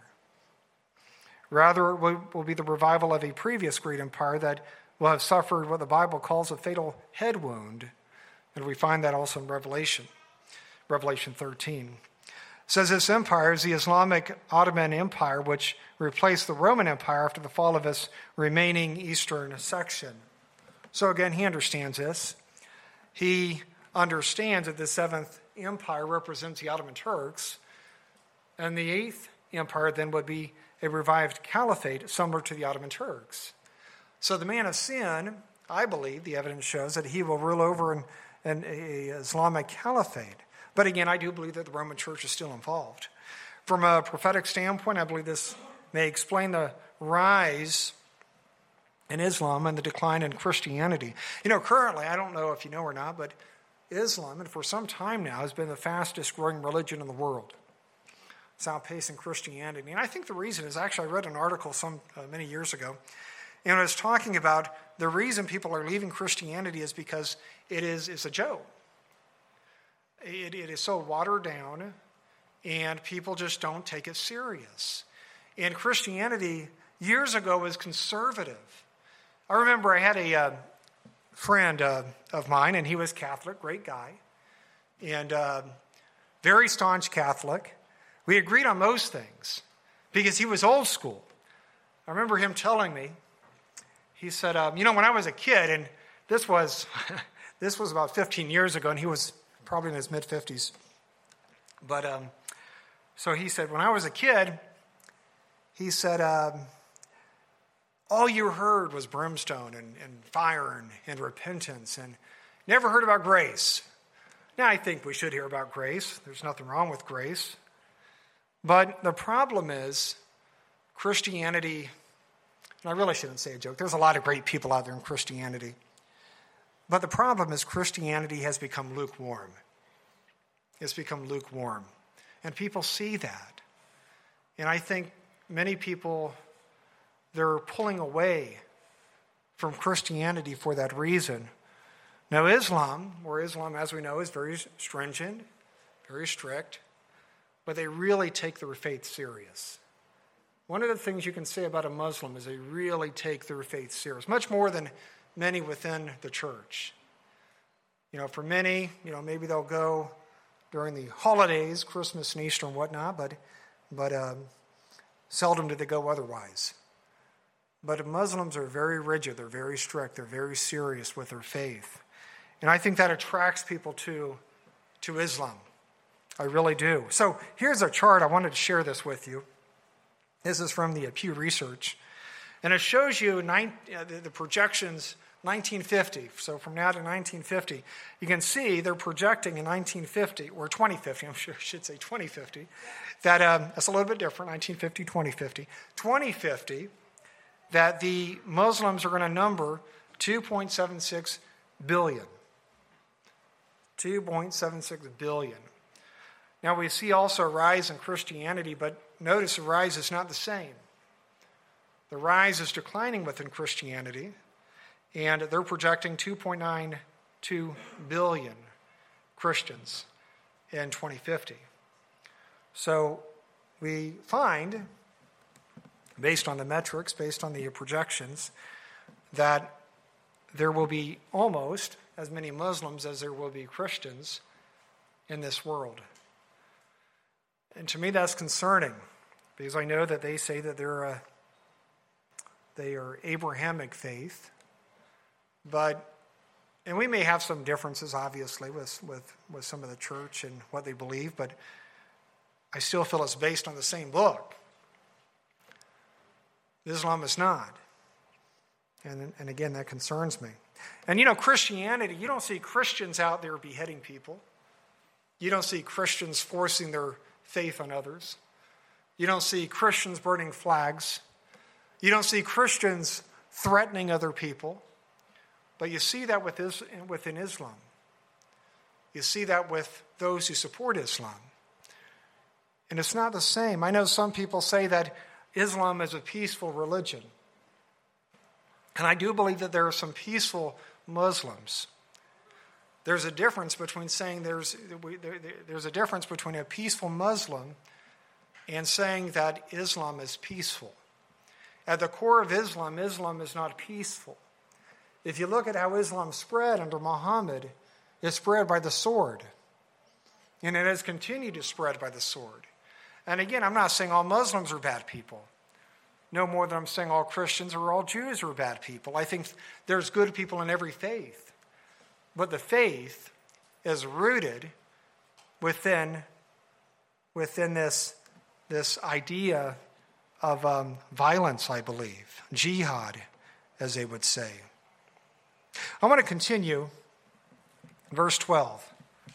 Rather, it will, will be the revival of a previous great empire that will have suffered what the Bible calls a fatal head wound. And we find that also in Revelation, Revelation thirteen. It says this empire is the Islamic Ottoman Empire, which replaced the Roman Empire after the fall of its remaining eastern section. So again, he understands this. He understands that the seventh empire represents the Ottoman Turks, and the eighth empire then would be a revived caliphate similar to the Ottoman Turks. So the man of sin, I believe, the evidence shows that he will rule over an, an a Islamic caliphate. But again, I do believe that the Roman Church is still involved. From a prophetic standpoint, I believe this may explain the rise in Islam and the decline in Christianity. You know, currently, I don't know if you know or not, but Islam, and for some time now, has been the fastest growing religion in the world. It's outpacing Christianity. And I think the reason is, actually, I read an article some uh, many years ago, and it was talking about the reason people are leaving Christianity is because it is it's a joke. It, it is so watered down, and people just don't take it serious. And Christianity, years ago, was conservative. I remember I had a uh, friend uh, of mine, and he was Catholic, great guy, and uh, very staunch Catholic. We agreed on most things because he was old school. I remember him telling me, he said, um, you know, when I was a kid, and this was this was about fifteen years ago, and he was probably in his mid-fifties. But um, so he said, when I was a kid, he said, um, all you heard was brimstone and, and fire and, and repentance, and never heard about grace. Now, I think we should hear about grace. There's nothing wrong with grace. But the problem is Christianity, and I really shouldn't say a joke. There's a lot of great people out there in Christianity. But the problem is Christianity has become lukewarm. It's become lukewarm. And people see that. And I think many people, they're pulling away from Christianity for that reason. Now, Islam, or Islam, as we know, is very stringent, very strict, but they really take their faith serious. One of the things you can say about a Muslim is they really take their faith serious, much more than many within the church. You know, for many, you know, maybe they'll go during the holidays, Christmas and Easter and whatnot, but but um, seldom do they go otherwise. But Muslims are very rigid, they're very strict, they're very serious with their faith. And I think that attracts people to, to Islam. I really do. So here's a chart. I wanted to share this with you. This is from the Pew Research. And it shows you nine, uh, the, the projections nineteen fifty. So from now to nineteen fifty, you can see they're projecting in nineteen fifty, or twenty fifty, I'm sure I should say twenty fifty, that um, that's a little bit different, nineteen fifty, twenty fifty. twenty fifty, that the Muslims are going to number two point seven six billion. two point seven six billion. Now we see also a rise in Christianity, but notice the rise is not the same. The rise is declining within Christianity, and they're projecting two point nine two billion Christians in twenty fifty. So we find, based on the metrics, based on the projections, that there will be almost as many Muslims as there will be Christians in this world. And to me that's concerning, because I know that they say that they're a, they are Abrahamic faith, but, and we may have some differences obviously with, with, with some of the church and what they believe, but I still feel it's based on the same book. Islam is not. And, and again, that concerns me. And you know, Christianity, you don't see Christians out there beheading people. You don't see Christians forcing their faith on others. You don't see Christians burning flags. You don't see Christians threatening other people. But you see that with is, within Islam. You see that with those who support Islam. And it's not the same. I know some people say that Islam is a peaceful religion. And I do believe that there are some peaceful Muslims. There's a difference between saying there's, there's a difference between a peaceful Muslim and saying that Islam is peaceful. At the core of Islam, Islam is not peaceful. If you look at how Islam spread under Muhammad, it spread by the sword. And it has continued to spread by the sword. And again, I'm not saying all Muslims are bad people. No more than I'm saying all Christians or all Jews are bad people. I think there's good people in every faith. But the faith is rooted within, within this, this idea of um, violence, I believe. Jihad, as they would say. I want to continue, verse twelve.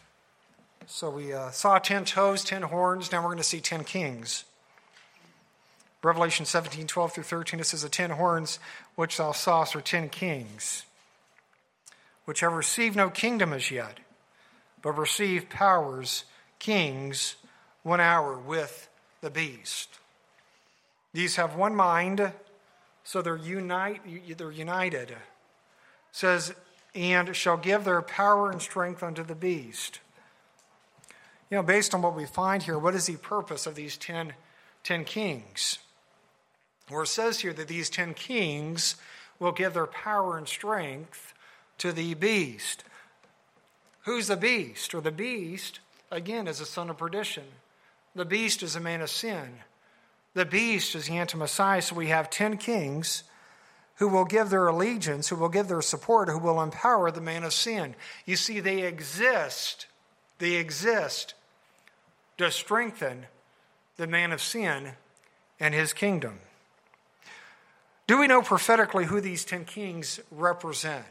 So we uh, saw ten toes, ten horns. Now we're going to see ten kings. Revelation seventeen, twelve through thirteen, it says, the ten horns which thou sawest are ten kings, which have received no kingdom as yet, but receive powers, kings, one hour with the beast. These have one mind, so they're unite, they're united. It says, and shall give their power and strength unto the beast. You know, based on what we find here, what is the purpose of these ten, ten kings? Where it says here that these ten kings will give their power and strength to the beast. Who's the beast? Or the beast, again, is the son of perdition. The beast is a man of sin. The beast is the anti-Messiah. So we have ten kings who will give their allegiance, who will give their support, who will empower the man of sin. You see, they exist. They exist to strengthen the man of sin and his kingdom. Do we know prophetically who these ten kings represent?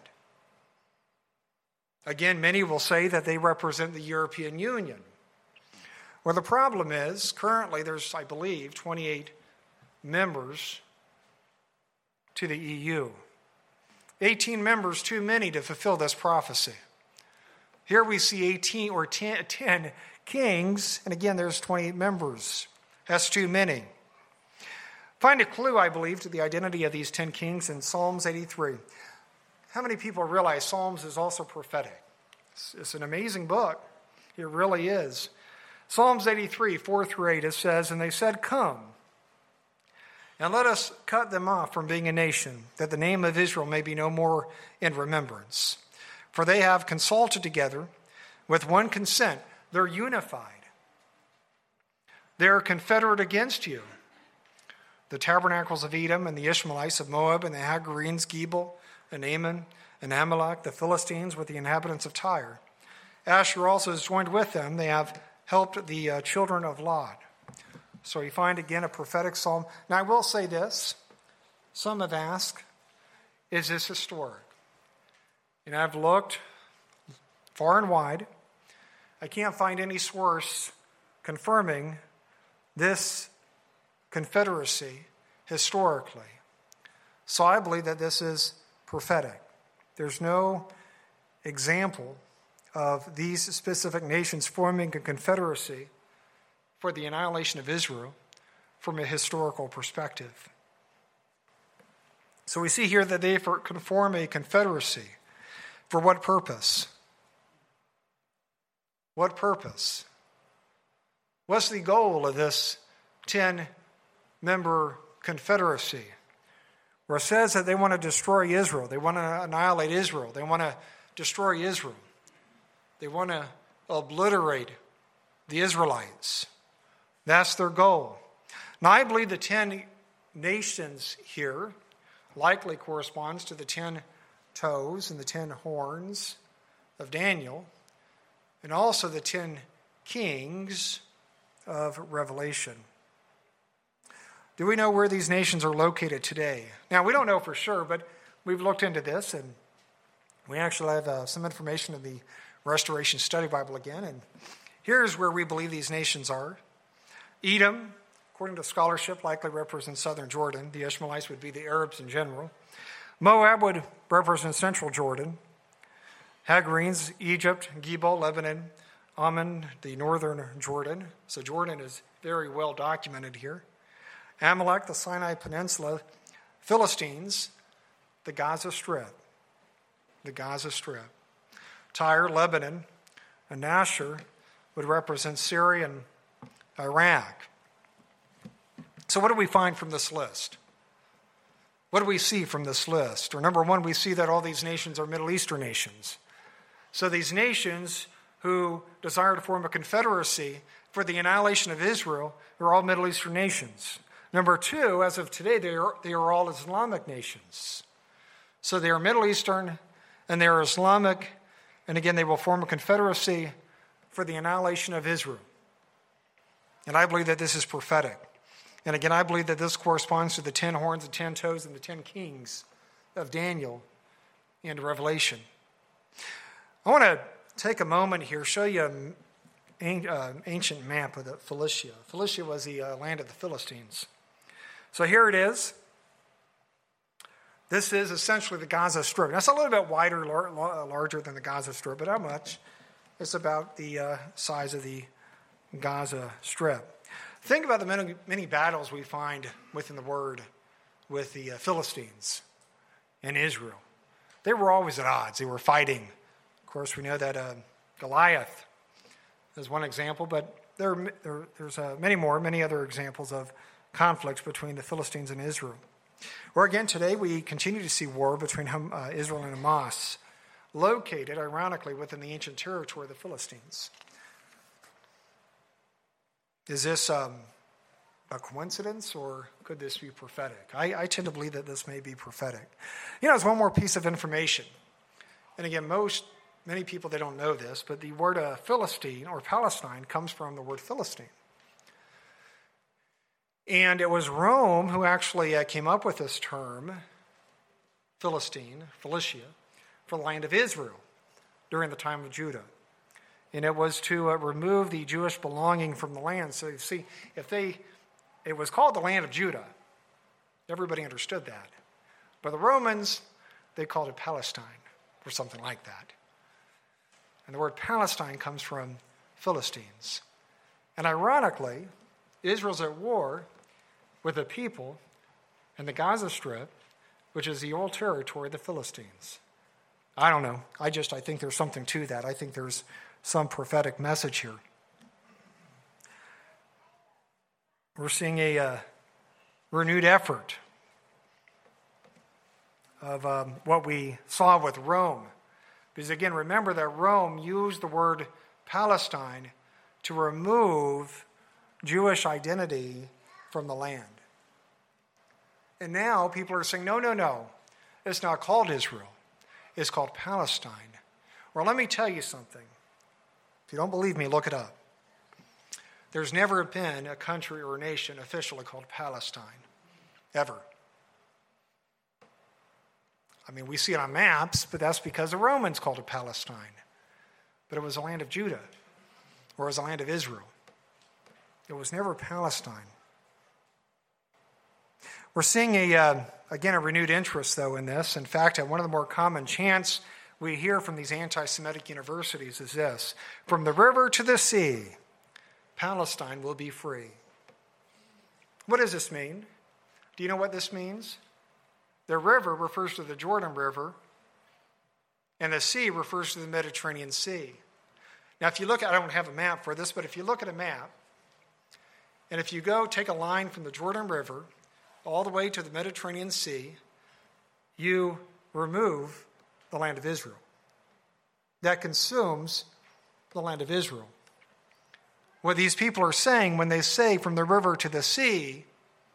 Again, many will say that they represent the European Union. Well, the problem is, currently there's, I believe, twenty-eight members to the E U. eighteen members too many to fulfill this prophecy. Here we see eighteen or ten, ten kings, and again, there's twenty-eight members. That's too many. Find a clue, I believe, to the identity of these ten kings in Psalms eighty-three. How many people realize Psalms is also prophetic? It's, it's an amazing book. It really is. Psalms eighty-three, four through eight, it says, and they said, come, and let us cut them off from being a nation, that the name of Israel may be no more in remembrance. For they have consulted together with one consent. They're unified. They're confederate against you. the tabernacles of Edom and the Ishmaelites of Moab and the Hagarenes, Gebal and Ammon and Amalek, the Philistines with the inhabitants of Tyre. Asher also is joined with them. They have helped the uh, children of Lot. So you find again a prophetic psalm. Now I will say this. Some have asked, is this historic? And I've looked far and wide. I can't find any source confirming this confederacy historically. So I believe that this is prophetic. There's no example of these specific nations forming a confederacy for the annihilation of Israel from a historical perspective. So we see here that they can form a confederacy. For what purpose? What purpose? What's the goal of this ten-member confederacy? Where it says that they want to destroy Israel. They want to annihilate Israel. They want to destroy Israel. They want to obliterate the Israelites. That's their goal. Now, I believe the ten nations here likely corresponds to the ten toes and the ten horns of Daniel, and also the ten kings of Revelation. Do we know where these nations are located today? Now, we don't know for sure, but we've looked into this, and we actually have uh, some information in the Restoration Study Bible again, and here's where we believe these nations are. Edom, according to scholarship, likely represents southern Jordan. The Ishmaelites would be the Arabs in general. Moab would represent central Jordan. Hagarenes, Egypt, Gebal, Lebanon, Ammon, the northern Jordan. So Jordan is very well documented here. Amalek, the Sinai Peninsula. Philistines, the Gaza Strip. The Gaza Strip. Tyre, Lebanon, and Asher would represent Syria and Iraq. So what do we find from this list? What do we see from this list? Or number one, we see that all these nations are Middle Eastern nations. So these nations who desire to form a confederacy for the annihilation of Israel are all Middle Eastern nations. Number two, as of today, they are, they are all Islamic nations. So they are Middle Eastern and they are Islamic, and again, they will form a confederacy for the annihilation of Israel. And I believe that this is prophetic. And again, I believe that this corresponds to the ten horns, the ten toes, and the ten kings of Daniel and Revelation. I want to take a moment here, show you an uh, ancient map of the Philistia. Philistia was the uh, land of the Philistines. So here it is. This is essentially the Gaza Strip. That's a little bit wider, lar- larger than the Gaza Strip, but how much? It's about the uh, size of the Gaza Strip. Think about the many, many battles we find within the Word with the uh, Philistines and Israel. They were always at odds. They were fighting. Of course, we know that uh, Goliath is one example, but there, there there's uh, many more, many other examples of conflicts between the Philistines and Israel. Or again, today we continue to see war between uh, Israel and Hamas, located, ironically, within the ancient territory of the Philistines. Is this um, a coincidence, or could this be prophetic? I, I tend to believe that this may be prophetic. You know, there's one more piece of information. And again, most, many people, they don't know this, but the word uh, Philistine or Palestine comes from the word Philistine. And it was Rome who actually uh, came up with this term, Philistine, Philistia, for the land of Israel during the time of Judah. And it was to uh, remove the Jewish belonging from the land. So you see, if they, it was called the land of Judah. Everybody understood that. But the Romans, they called it Palestine or something like that. And the word Palestine comes from Philistines. And ironically, Israel's at war with a people in the Gaza Strip, which is the old territory of the Philistines. I don't know. I just, I think there's something to that. I think there's some prophetic message here. We're seeing a uh, renewed effort of um, what we saw with Rome. Because again, remember that Rome used the word Palestine to remove Jewish identity from the land. And now people are saying, no, no, no. It's not called Israel. It's called Palestine. Well, let me tell you something. If you don't believe me, look it up. There's never been a country or a nation officially called Palestine. Ever. I mean, we see it on maps, but that's because the Romans called it Palestine. But it was the land of Judah, or it was the land of Israel. It was never Palestine. We're seeing, a uh, again, a renewed interest, though, in this. In fact, one of the more common chants we hear from these anti-Semitic universities is this: from the river to the sea, Palestine will be free. What does this mean? Do you know what this means? The river refers to the Jordan River, and the sea refers to the Mediterranean Sea. Now, if you look, I don't have a map for this, but if you look at a map, and if you go take a line from the Jordan River all the way to the Mediterranean Sea, you remove the land of Israel. That consumes the land of Israel. What these people are saying when they say from the river to the sea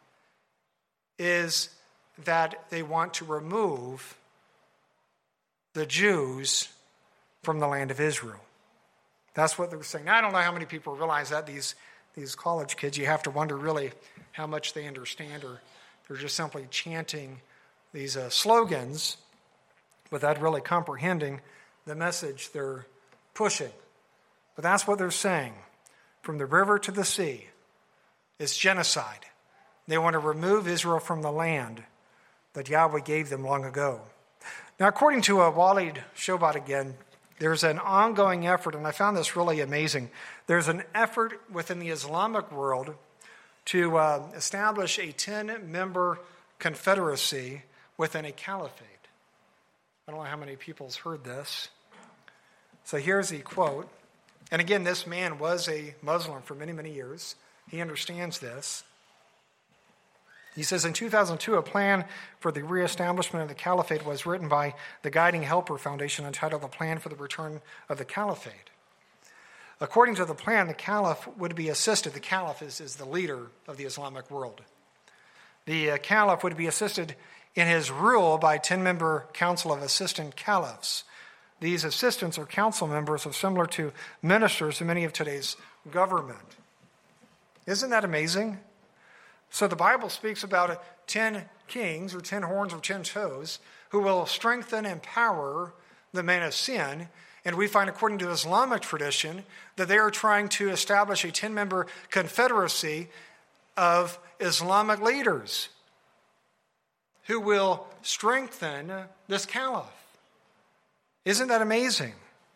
is that they want to remove the Jews from the land of Israel. That's what they're saying. Now, I don't know how many people realize that. These, these college kids, you have to wonder really how much they understand, or they're just simply chanting these uh, slogans without really comprehending the message they're pushing. But that's what they're saying. From the river to the sea is genocide. They want to remove Israel from the land that Yahweh gave them long ago. Now, according to uh, Walid Shobat again, there's an ongoing effort, and I found this really amazing. There's an effort within the Islamic world to uh, establish a ten-member confederacy within a caliphate. I don't know how many people's heard this. So here's the quote. And again, this man was a Muslim for many, many years. He understands this. He says, in two thousand two, a plan for the reestablishment of the caliphate was written by the Guiding Helper Foundation entitled The Plan for the Return of the Caliphate. According to the plan, the caliph would be assisted. The caliph is, is the leader of the Islamic world. The uh, caliph would be assisted in his rule by a ten-member council of assistant caliphs. These assistants or council members are similar to ministers in many of today's government. Isn't that amazing? So the Bible speaks about ten kings or ten horns or ten toes who will strengthen and empower the man of sin. And we find, according to Islamic tradition, that they are trying to establish a ten-member confederacy of Islamic leaders who will strengthen this caliph. Isn't that amazing?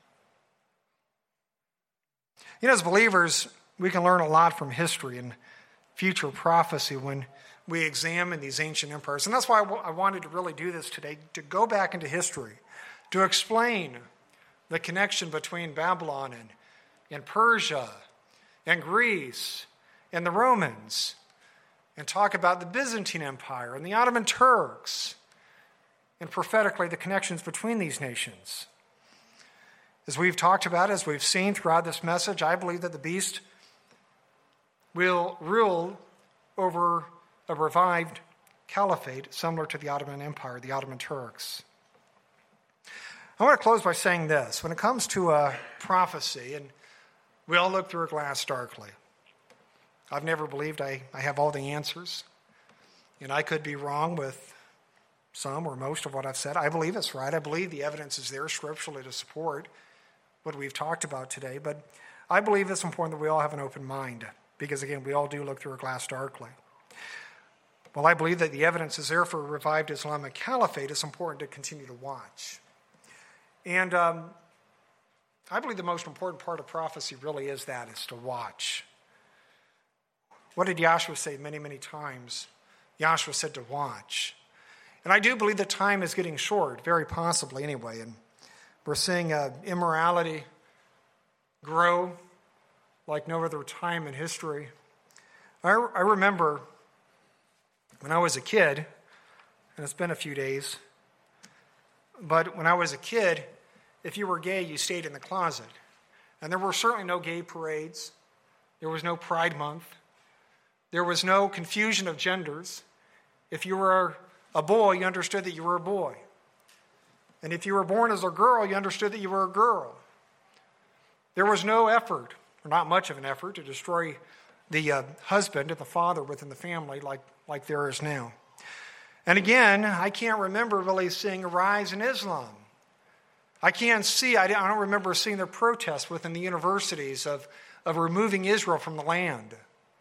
You know, as believers, we can learn a lot from history and future prophecy when we examine these ancient empires. And that's why I wanted to really do this today, to go back into history, to explain the connection between Babylon and, and Persia and Greece and the Romans, and talk about the Byzantine Empire and the Ottoman Turks, and prophetically the connections between these nations. As we've talked about, as we've seen throughout this message, I believe that the beast will rule over a revived caliphate similar to the Ottoman Empire, the Ottoman Turks. I want to close by saying this. When it comes to uh, prophecy, and we all look through a glass darkly. I've never believed I, I have all the answers, and I could be wrong with some or most of what I've said. I believe it's right. I believe the evidence is there scripturally to support what we've talked about today, but I believe it's important that we all have an open mind, because, again, we all do look through a glass darkly. Well, I believe that the evidence is there for a revived Islamic caliphate. It's important to continue to watch. And um, I believe the most important part of prophecy really is that, is to watch. What did Yahshua say many, many times? Yahshua said to watch. And I do believe that time is getting short, very possibly anyway. And we're seeing uh, immorality grow like no other time in history. I, I remember when I was a kid, and it's been a few days, but when I was a kid, if you were gay, you stayed in the closet. And there were certainly no gay parades. There was no Pride Month. There was no confusion of genders. If you were a boy, you understood that you were a boy. And if you were born as a girl, you understood that you were a girl. There was no effort, or not much of an effort, to destroy the uh, husband and the father within the family like, like there is now. And again, I can't remember really seeing a rise in Islam. I can't see, I don't remember seeing the protests within the universities of, of removing Israel from the land.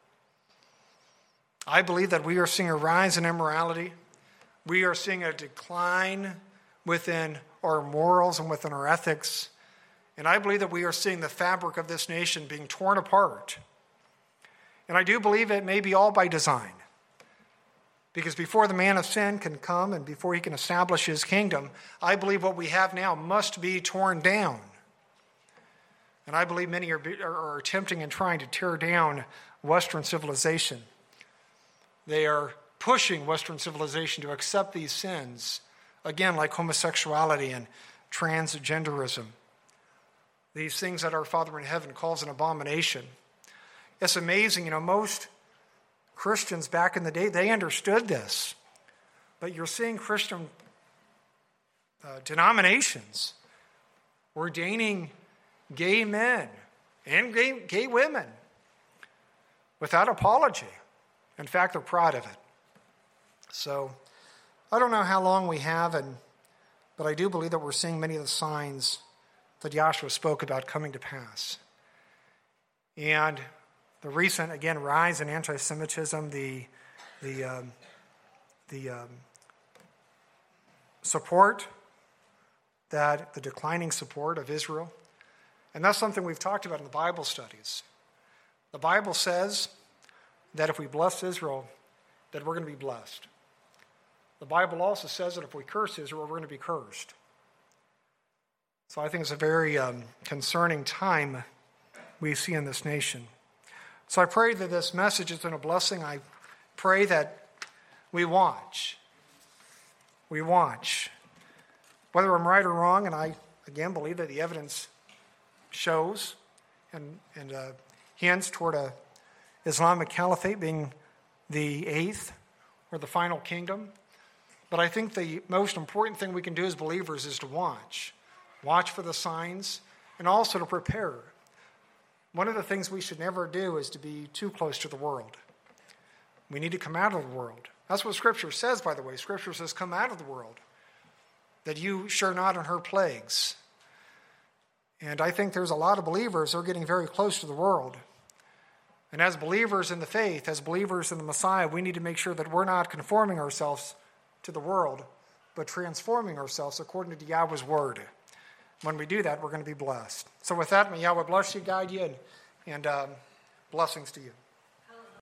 I believe that we are seeing a rise in immorality. We are seeing a decline within our morals and within our ethics. And I believe that we are seeing the fabric of this nation being torn apart. And I do believe it may be all by design. Because before the man of sin can come and before he can establish his kingdom, I believe what we have now must be torn down. And I believe many are, are attempting and trying to tear down Western civilization. They are pushing Western civilization to accept these sins, again, like homosexuality and transgenderism. These things that our Father in heaven calls an abomination. It's amazing, you know, most Christians back in the day, they understood this. But you're seeing Christian uh, denominations ordaining gay men and gay, gay women without apology. In fact, they're proud of it. So I don't know how long we have, and but I do believe that we're seeing many of the signs that Joshua spoke about coming to pass. And the recent, again, rise in anti-Semitism, the the um, the um, support that the declining support of Israel, and that's something we've talked about in the Bible studies. The Bible says that if we bless Israel, that we're going to be blessed. The Bible also says that if we curse Israel, we're going to be cursed. So I think it's a very um, concerning time we see in this nation. So I pray that this message has been a blessing. I pray that we watch. We watch. Whether I'm right or wrong, and I, again, believe that the evidence shows and, and uh, hints toward a Islamic caliphate being the eighth or the final kingdom. But I think the most important thing we can do as believers is to watch. Watch for the signs and also to prepare. One of the things we should never do is to be too close to the world. We need to come out of the world. That's what Scripture says, by the way. Scripture says, come out of the world, that you share not in her plagues. And I think there's a lot of believers who are getting very close to the world. And as believers in the faith, as believers in the Messiah, we need to make sure that we're not conforming ourselves to the world, but transforming ourselves according to Yahweh's word. When we do that, we're going to be blessed. So with that, may Yahweh bless you, guide you, and, and um, blessings to you.